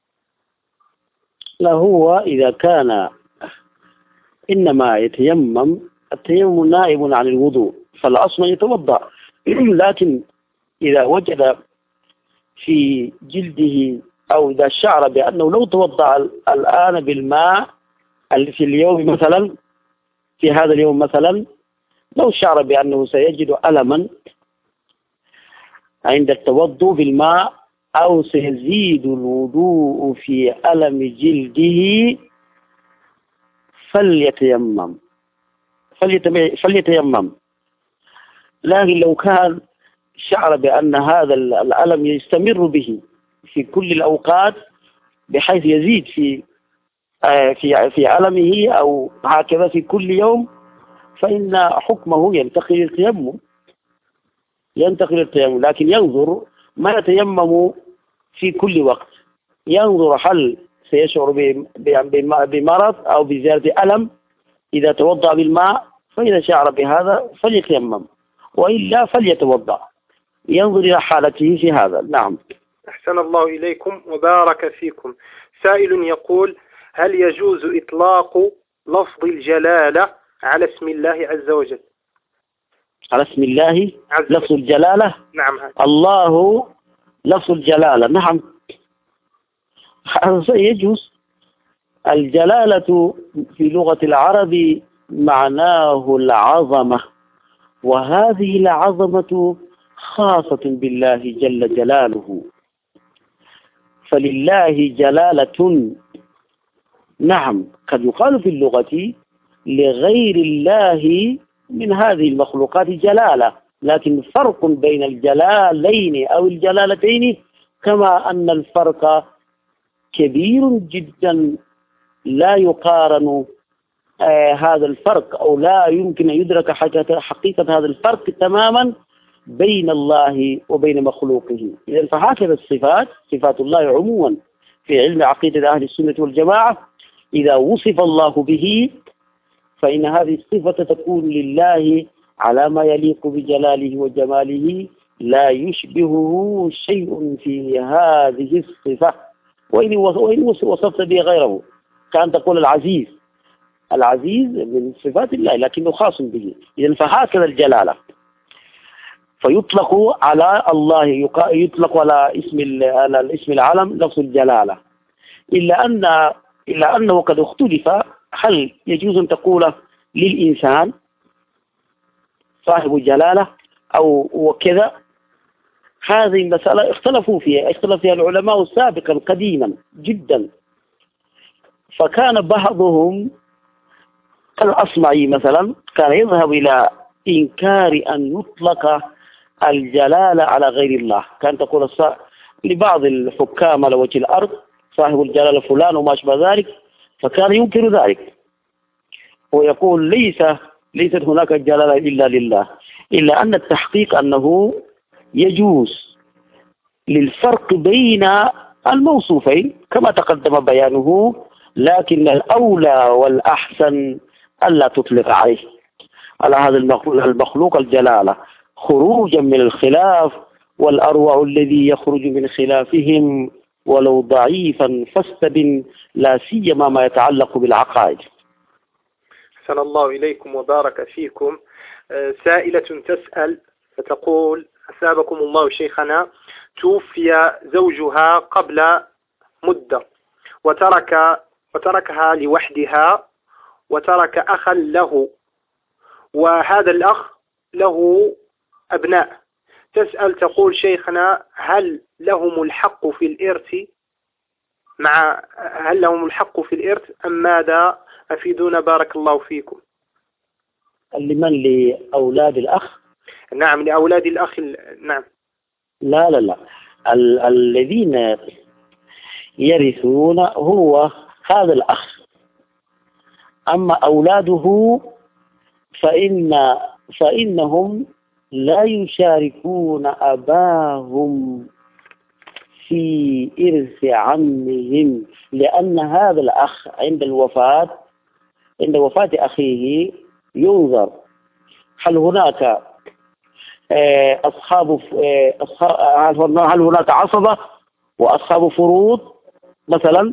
لا، هو إذا كان إنما يتيمم، التيمم نائب عن الوضوء، فالأصل يتوضأ، لكن إذا وجد في جلده أو إذا شعر بأنه لو توضأ الآن بالماء في اليوم مثلا، في هذا اليوم مثلا، لو شعر بأنه سيجد ألما عند التوضؤ بالماء أو سيزيد الوضوء في ألم جلده فليتيمم فليتيمم لكن لو كان شعر بأن هذا الألم يستمر به في كل الأوقات بحيث يزيد في في في ألمه أو هكذا في كل يوم، فإن حكمه ينتقل للتيمم ينتقل للتيمم لكن ينظر ما يتيمم في كل وقت، ينظر هل سيشعر بمرض أو بزيادة ألم إذا توضأ بالماء، فإذا شعر بهذا فليتيمم وإلا فليتوضأ، ينظر إلى حالته في هذا. نعم. أحسن الله إليكم وبارك فيكم. سائل يقول: هل يجوز إطلاق لفظ الجلالة على اسم الله عز وجل؟ على اسم الله لفظ الجلالة. نعم. الله لفظ الجلالة. نعم، هذا يجوز. الجلالة في لغة العرب معناه العظمة، وهذه العظمة خاصة بالله جل جلاله، فلله جلالة. نعم، قد يقال في اللغة لغير الله من هذه المخلوقات جلالة، لكن فرق بين الجلالين أو الجلالتين، كما أن الفرق كبير جدا لا يقارن آه هذا الفرق، أو لا يمكن أن يدرك حقيقة هذا الفرق تماما بين الله وبين مخلوقه. إذن فهكذا الصفات، صفات الله عموما في علم عقيدة أهل السنة والجماعة، إذا وصف الله به فإن هذه الصفة تكون لله على ما يليق بجلاله وجماله، لا يشبهه شيء في هذه الصفة، وإن وصفت به غيره، كأن تقول العزيز. العزيز من صفات الله لكنه خاص به. إذن فهكذا الجلالة، فيطلق على الله، يطلق على اسم على الاسم العلم لفظ الجلالة، إلا أن إلا أنه قد اختلف هل يجوز أن تقول للإنسان صاحب جلالة أو وكذا. هذه المسألة اختلفوا فيها اختلف فيها العلماء سابقا قديما جدا. فكان بعضهم الأصمعي مثلا كان يذهب إلى إنكار أن يطلق الجلالة على غير الله، كان تقول لبعض الحكام على وجه الأرض صاحب الجلالة فلان وما أشبه ذلك، فكان ينكر ذلك ويقول ليس ليست هناك الجلالة إلا لله، إلا أن التحقيق أنه يجوز للفرق بين الموصوفين كما تقدم بيانه، لكن الأولى والأحسن ألا تطلق عليه على هذا المخلوق الجلالة خروجا من الخلاف، والأروع الذي يخرج من خلافهم ولو ضعيفا فاستبن، لا سيما ما يتعلق بالعقائد. أحسن الله إليكم وبارك فيكم. سائلة تسأل فتقول: أثابكم الله شيخنا، توفي زوجها قبل مدة وترك وتركها لوحدها وترك أخا له، وهذا الأخ له أبناء. تسأل تقول: شيخنا، هل لهم الحق في الإرث مع هل لهم الحق في الإرث أم ماذا؟ أفيدونا بارك الله فيكم. لمن؟ لأولاد الأخ؟ نعم، لأولاد الأخ. نعم. لا لا لا ال الذين يرثون هو هذا الأخ، أما أولاده فإن فإنهم لا يشاركون أباهم في إرث عمهم، لأن هذا الأخ عند الوفاة عند وفاة أخيه ينظر هل هناك أصحاب هل هناك عصبة وأصحاب فروض مثلا.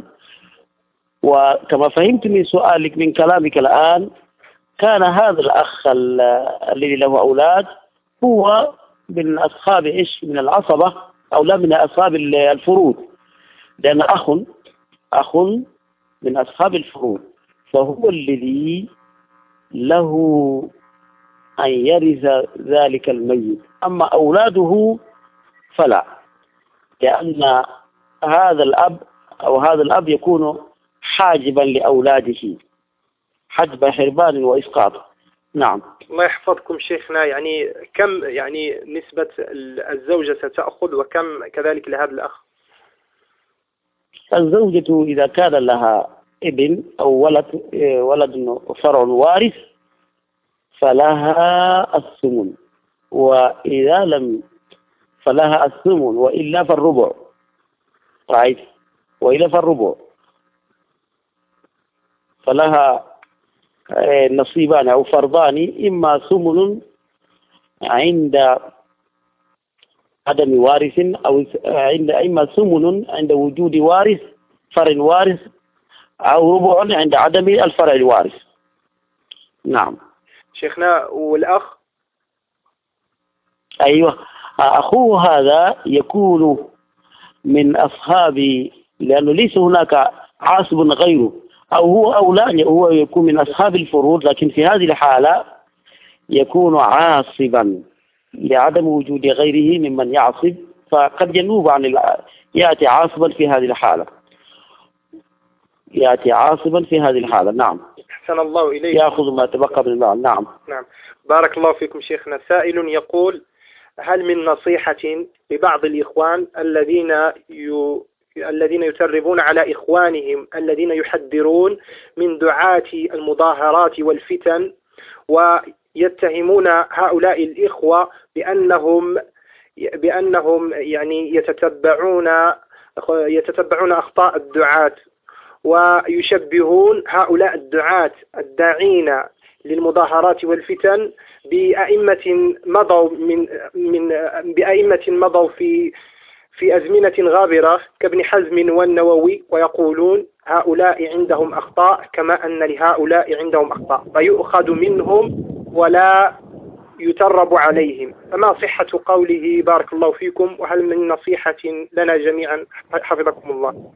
وكما فهمت من سؤالك من كلامك الآن، كان هذا الأخ الذي له أولاد هو من أصحاب إيش من العصبة أو لا من أصحاب الفروض، لأن أخ أخ من أصحاب الفروض، فهو الذي له أن يرث ذلك الميت. أما أولاده فلا، لأن هذا الأب أو هذا الأب يكون حاجبا لأولاده حجب حربان وإسقاط. نعم. الله يحفظكم شيخنا. يعني كم يعني نسبة الزوجة ستأخذ وكم كذلك لهذا الأخ؟ الزوجة إذا كان لها ابن أو ولد ولد فرع وارث فلها الثمن، وإذا لم فلها الثمن، وإلا فالربع. رأيت؟ وإلا فالربع، فلها نصيبان أو فرضان، إما ثمن عند عدم وارث، أو عند إما ثمن عند وجود وارث فرع وارث، أو ربع عند عدم الفرع الوارث. نعم. شيخنا، والأخ أيوة، أخوه هذا يكون من أصحاب، لأنه ليس هناك عاصب غيره، أو هو أو لا، هو يكون من أصحاب الفروض، لكن في هذه الحالة يكون عاصبا لعدم وجود غيره ممن يعصب، فقد ينوب عن ال... يأتي عاصبا في هذه الحالة، يأتي عاصبا في هذه الحالة. نعم. أحسن الله إليك. يأخذ ما تبقى من المال. نعم. نعم. بارك الله فيكم شيخنا. سائل يقول: هل من نصيحة لبعض الإخوان الذين ي... الذين يتربون على إخوانهم الذين يحذرون من دعاة المظاهرات والفتن، ويتهمون هؤلاء الإخوة بأنهم بأنهم يعني يتتبعون يتتبعون أخطاء الدعاة، ويشبهون هؤلاء الدعاة الداعين للمظاهرات والفتن بأئمة مضوا من من بأئمة مضوا في في أزمنة غابرة كابن حزم والنووي، ويقولون هؤلاء عندهم أخطاء كما أن لهؤلاء عندهم أخطاء، فيؤخذ منهم ولا يترب عليهم. فما صحة قوله بارك الله فيكم، وهل من نصيحة لنا جميعا حفظكم الله؟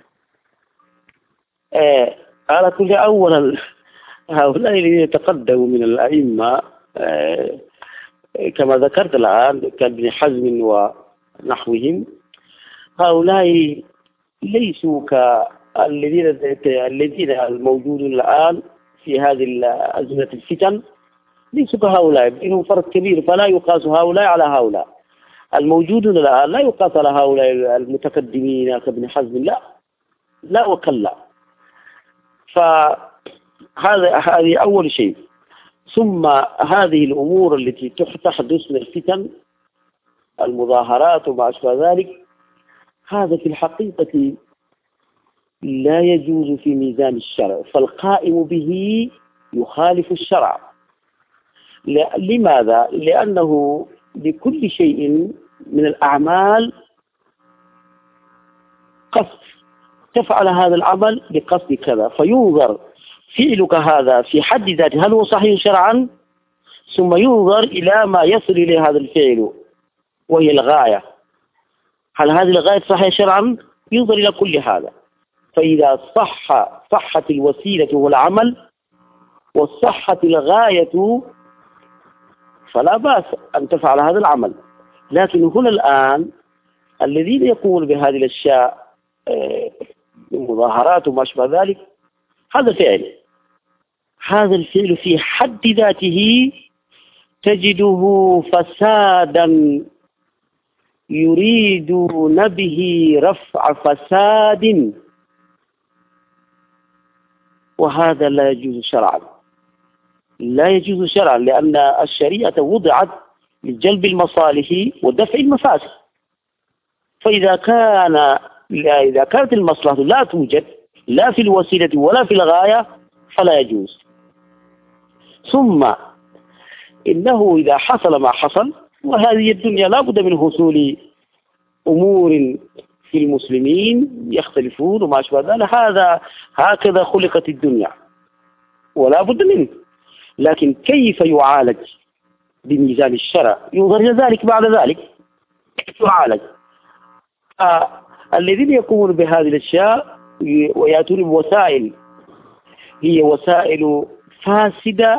آه على كل أولا، هؤلاء الذين يتقدموا من الأئمة آه كما ذكرت الآن كابن حزم ونحوهم، هؤلاء ليسوا كالذين الذين الموجودون الآن في هذه الأزمة الفتن، ليسوا كهؤلاء، بينهم فرق كبير، فلا يقاس هؤلاء على هؤلاء. الموجودون الآن لا يقاس على هؤلاء المتقدمين كابن حزم، لا لا وكلا. فهذا هذه أول شيء. ثم هذه الأمور التي تحدث من الفتن، المظاهرات وما أشبه ذلك، هذا في الحقيقة لا يجوز في ميزان الشرع، فالقائم به يخالف الشرع. لماذا؟ لأنه لكل شيء من الأعمال قصد، تفعل هذا العمل بقصد كذا، فينظر فعلك هذا في حد ذاته هل هو صحيح شرعا، ثم ينظر إلى ما يصل إلى هذا الفعل وهي الغاية، هل هذه الغاية صحيح شرعا، ينظر إلى كل هذا. فإذا صح صحت الوسيلة والعمل وصحت الغاية فلا بأس أن تفعل هذا العمل. لكن هنا الآن الذين يقومون بهذه الأشياء، المظاهرات وما أشبه ذلك، هذا فعل هذا الفعل في حد ذاته تجده فسادا يريدون به رفع فساد، وهذا لا يجوز شرعا، لا يجوز شرعا، لأن الشريعة وضعت لجلب المصالح ودفع المفاسد. فإذا كان إذا كانت المصلحة لا توجد لا في الوسيلة ولا في الغاية فلا يجوز. ثم إنه إذا حصل ما حصل، وهذه الدنيا لا بد من حصول أمور في المسلمين يختلفون وما أشبه ذلك، هذا هكذا خلقت الدنيا ولا بد منه. لكن كيف يعالج بميزان الشرع، ينظر إلى ذلك بعد ذلك كيف يعالج. آه الذين يقومون بهذه الأشياء ويأتون بوسائل هي وسائل فاسدة،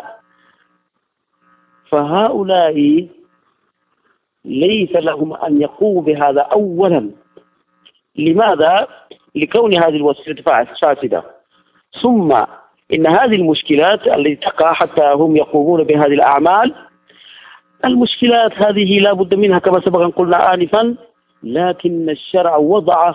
فهؤلاء ليس لهم أن يقوموا بهذا أولا. لماذا؟ لكون هذه الوسيلة فاسدة. ثم إن هذه المشكلات التي تقع حتى هم يقومون بهذه الأعمال، المشكلات هذه لا بد منها كما سبق أن قلنا آنفا، لكن الشرع وضع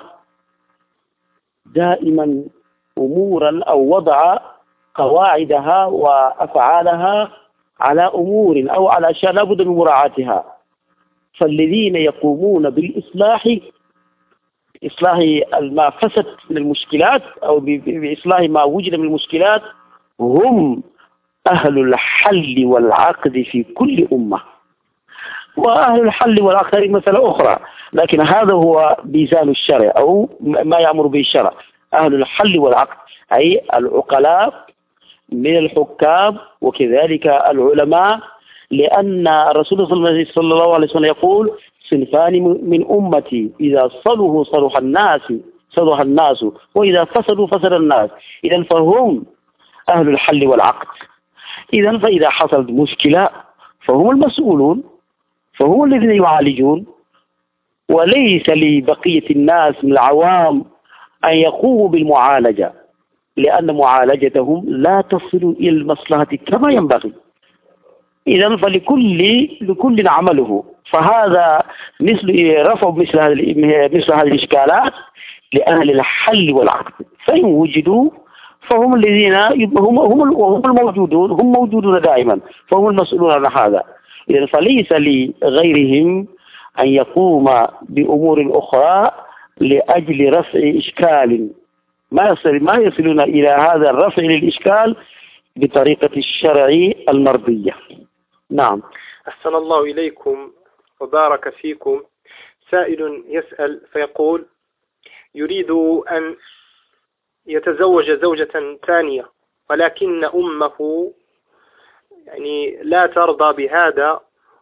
دائما أمورا أو وضع قواعدها وأفعالها على أمور أو على أشياء لا بد من مراعاتها. فالذين يقومون بالإصلاح، إصلاح ما فسد من المشكلات أو بإصلاح ما وجد من المشكلات، هم أهل الحل والعقد في كل أمة. وأهل الحل والعقد مسألة أخرى، لكن هذا هو ميزان الشرع أو ما يأمر به الشرع. أهل الحل والعقد أي العقلاء من الحكام وكذلك العلماء لأن الرسول صلى الله عليه وسلم يقول صنفان من أمتي إذا صلحوا صلح الناس صلح الناس وإذا فسدوا فسد الناس. إذا فهم أهل الحل والعقد. إذا فإذا حصلت مشكلة فهم المسؤولون، فهم الذين يعالجون، وليس لبقية الناس من العوام أن يقوموا بالمعالجة، لأن معالجتهم لا تصل إلى المصلحة كما ينبغي. إذا فلكل لكل عمله. فهذا مثل رفع مثل هذه مثل هذه الإشكالات لأهل الحل والعقد، فإن وجدوا فهم الذين هم هم هم الموجودون، هم موجودون دائما، فهم المسؤولون عن هذا. إذا فليس لغيرهم أن يقوم بأمور أخرى لأجل رفع إشكال ما يصل ما يصلون إلى هذا الرفع للإشكال بطريقة الشرع المرضية. نعم. أحسن الله إليكم وبارك فيكم. سائل يسأل فيقول: يريد أن يتزوج زوجة ثانية، ولكن أمه يعني لا ترضى بهذا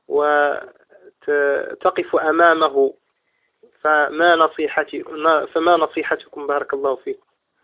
وتقف أمامه، فما نصيحتي فما نصيحتكم بارك الله فيكم؟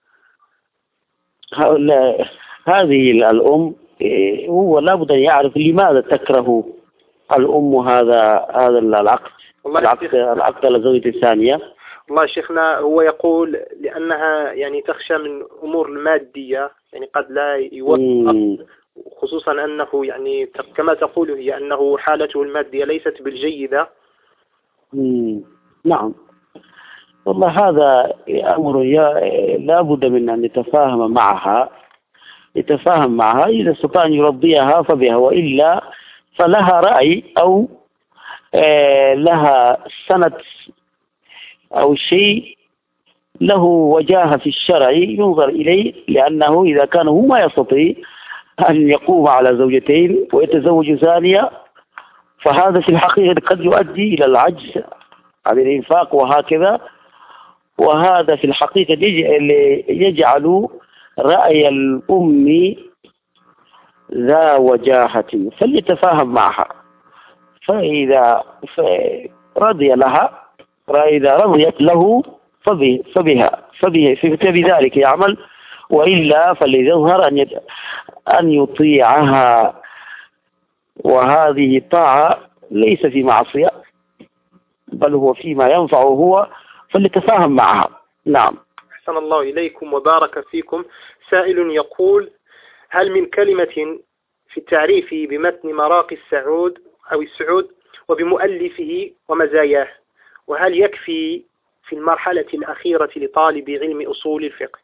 هذه الأم هو لابد أن يعرف لماذا تكره الأم هذا هذا العقد العقد العقد للزوجة الثانية. والله شيخنا هو يقول لأنها يعني تخشى من أمور المادية، يعني قد لا يوفق، خصوصا أنه يعني كما تقول هي أنه حالته المادية ليست بالجيدة. مم. نعم. والله هذا أمر لا بد من أن يتفاهم معها يتفاهم معها إذا استطاع أن يرضيها فبها، وإلا فلها رأي أو آه لها سند أو شيء له وجاهة في الشرع ينظر إليه، لأنه إذا كان هو ما يستطيع أن يقوم على زوجتين ويتزوج ثانية فهذا في الحقيقة قد يؤدي إلى العجز عن الإنفاق وهكذا، وهذا في الحقيقة يجعل رأي الأم ذا وجاهة، فليتفاهم معها، فإذا رضي لها إذا رضيت له فبها فبذلك يعمل، وإلا فليظهر أن أن يطيعها، وهذه طاعة ليس في معصية بل هو فيما ينفعه هو، فليتفاهم معها. نعم. أحسن الله إليكم وبارك فيكم. سائل يقول: هل من كلمة في التعريف بمتن مراقي السعود أو السعود وبمؤلفه ومزاياه، وهل يكفي في المرحلة الأخيرة لطالب علم أصول الفقه؟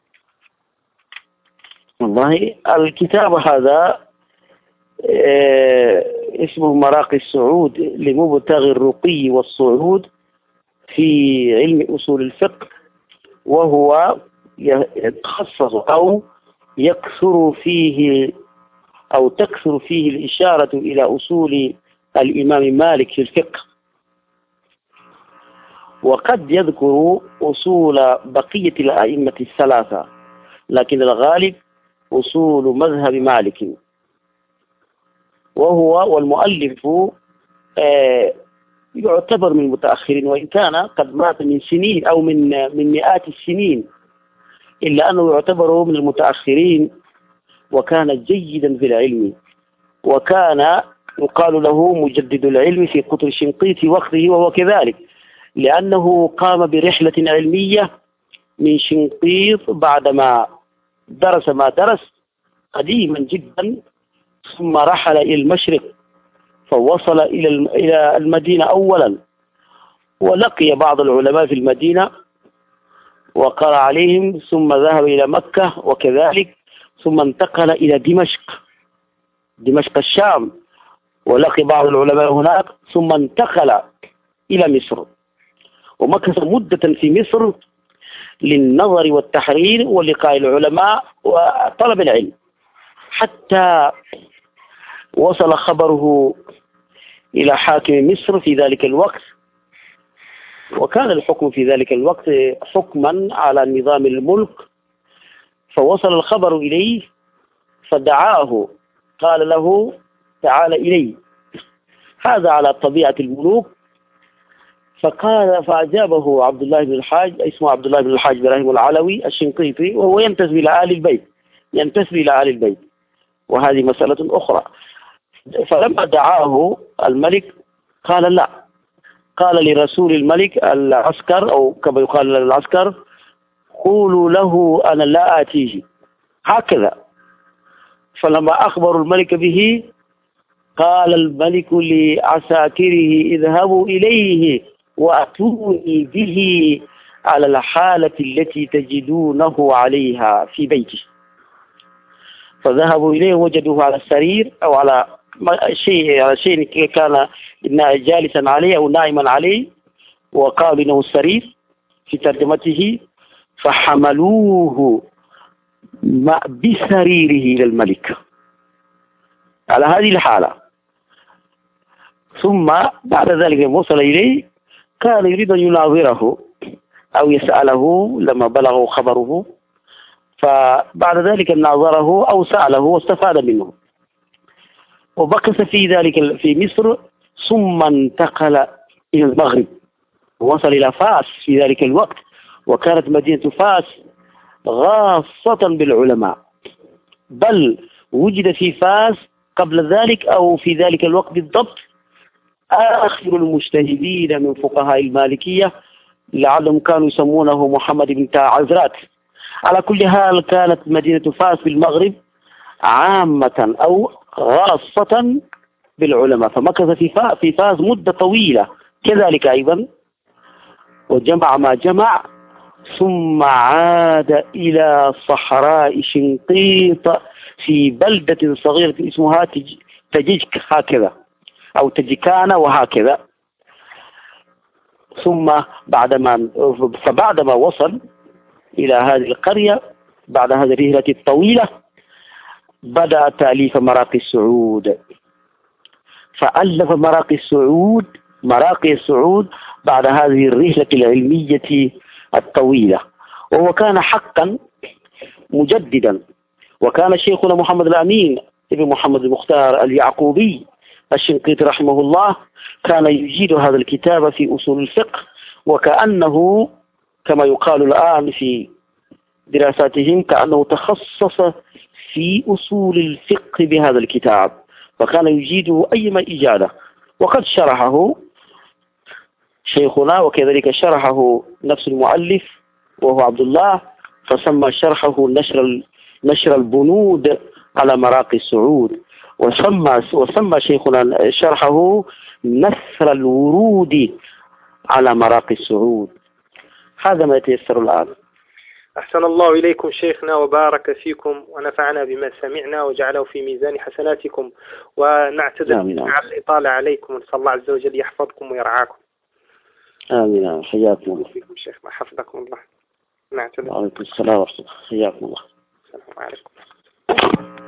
والله الكتاب هذا اسمه مراقي السعود لمبتغي الرقي والصعود في علم أصول الفقه، وهو يتخصص أو يكثر فيه أو تكثر فيه الإشارة إلى أصول الإمام مالك في الفقه، وقد يذكر أصول بقية الأئمة الثلاثة، لكن الغالب أصول مذهب مالك. وهو والمؤلف آه يعتبر من المتأخرين، وإن كان قد مات من سنين أو من من مئات السنين، إلا أنه يعتبر من المتأخرين، وكان جيدا في العلم، وكان يقال له مجدد العلم في قطر الشنقيط في وقته، وهو كذلك لأنه قام برحلة علمية من شنقيط بعدما درس ما درس قديما جدا، ثم رحل إلى المشرق فوصل إلى إلى المدينة أولا، ولقي بعض العلماء في المدينة وقرأ عليهم، ثم ذهب إلى مكة وكذلك، ثم انتقل إلى دمشق دمشق الشام ولقي بعض العلماء هناك، ثم انتقل إلى مصر ومكث مدة في مصر للنظر والتحرير ولقاء العلماء وطلب العلم، حتى وصل خبره إلى حاكم مصر في ذلك الوقت، وكان الحكم في ذلك الوقت حكما على نظام الملك، فوصل الخبر إليه فدعاه، قال له: تعال إلي هذا على طبيعة الملوك. فقال فأجابه عبد الله بن الحاج، اسمه عبد الله بن الحاج إبراهيم العلوي الشنقيطي، وهو ينتسب إلى آل البيت، ينتسب إلى آل البيت، وهذه مسألة أخرى. فلما دعاه الملك قال لا، قال لرسول الملك العسكر، أو كما يقال للعسكر، قولوا له أنا لا آتيه، هكذا. فلما أخبروا الملك به قال الملك لعساكره اذهبوا إليه وأتوني به على الحالة التي تجدونه عليها في بيته. فذهبوا إليه وجدوه على السرير أو على شيء على شيء كان جالسا عليه أو نائما عليه، وقالوا إنه السرير في ترجمته. فحملوه بسريره إلى الملك على هذه الحالة. ثم بعد ذلك وصل إليه، كان يريد أن يناظره أو يسأله لما بلغه خبره، فبعد ذلك ناظره أو سأله واستفاد منه، وبقي في ذلك في مصر، ثم انتقل إلى المغرب، وصل إلى فاس في ذلك الوقت، وكانت مدينة فاس غاصة بالعلماء، بل وجد في فاس قبل ذلك أو في ذلك الوقت بالضبط آخر المجتهدين من فقهاء المالكية، لعلهم كانوا يسمونه محمد بن تعزرات. على كل حال كانت مدينة فاس في المغرب عامة أو غاصة بالعلماء، فمكث في فاس في فاس مدة طويلة كذلك أيضا، وجمع ما جمع، ثم عاد إلى صحراء شنقيط في بلدة صغيرة اسمها تجيك هكذا أو تجيكانا وهكذا. ثم بعدما فبعدما وصل إلى هذه القرية بعد هذه الرحلة الطويلة، بدأ تأليف مراقي السعود، فألف مراقي السعود مراقي السعود بعد هذه الرحلة العلمية الطويلة. وهو كان حقا مجددا، وكان شيخنا محمد الأمين ابن محمد المختار اليعقوبي الشنقيطي رحمه الله كان يجيد هذا الكتاب في أصول الفقه، وكأنه كما يقال الآن في دراساتهم كأنه تخصص في أصول الفقه بهذا الكتاب، وكان يجيده أيما إجادة. وقد شرحه شيخنا، وكذلك شرحه نفس المؤلف وهو عبد الله، فسمى شرحه نشر نشر البنود على مراقي السعود، وسمى وسمى شيخنا شرحه نثر الورود على مراقي السعود. هذا ما يتيسر الآن. أحسن الله إليكم شيخنا وبارك فيكم ونفعنا بما سمعنا وجعله في ميزان حسناتكم، ونعتذر على الإطالة عليكم، ونسأل الله عز وجل يحفظكم ويرعاكم. آمين. حياكم الله. فيكم شيخنا حفظكم الله. نعتذر. وعليكم السلام ورحمة الله. حياكم الله. السلام عليكم.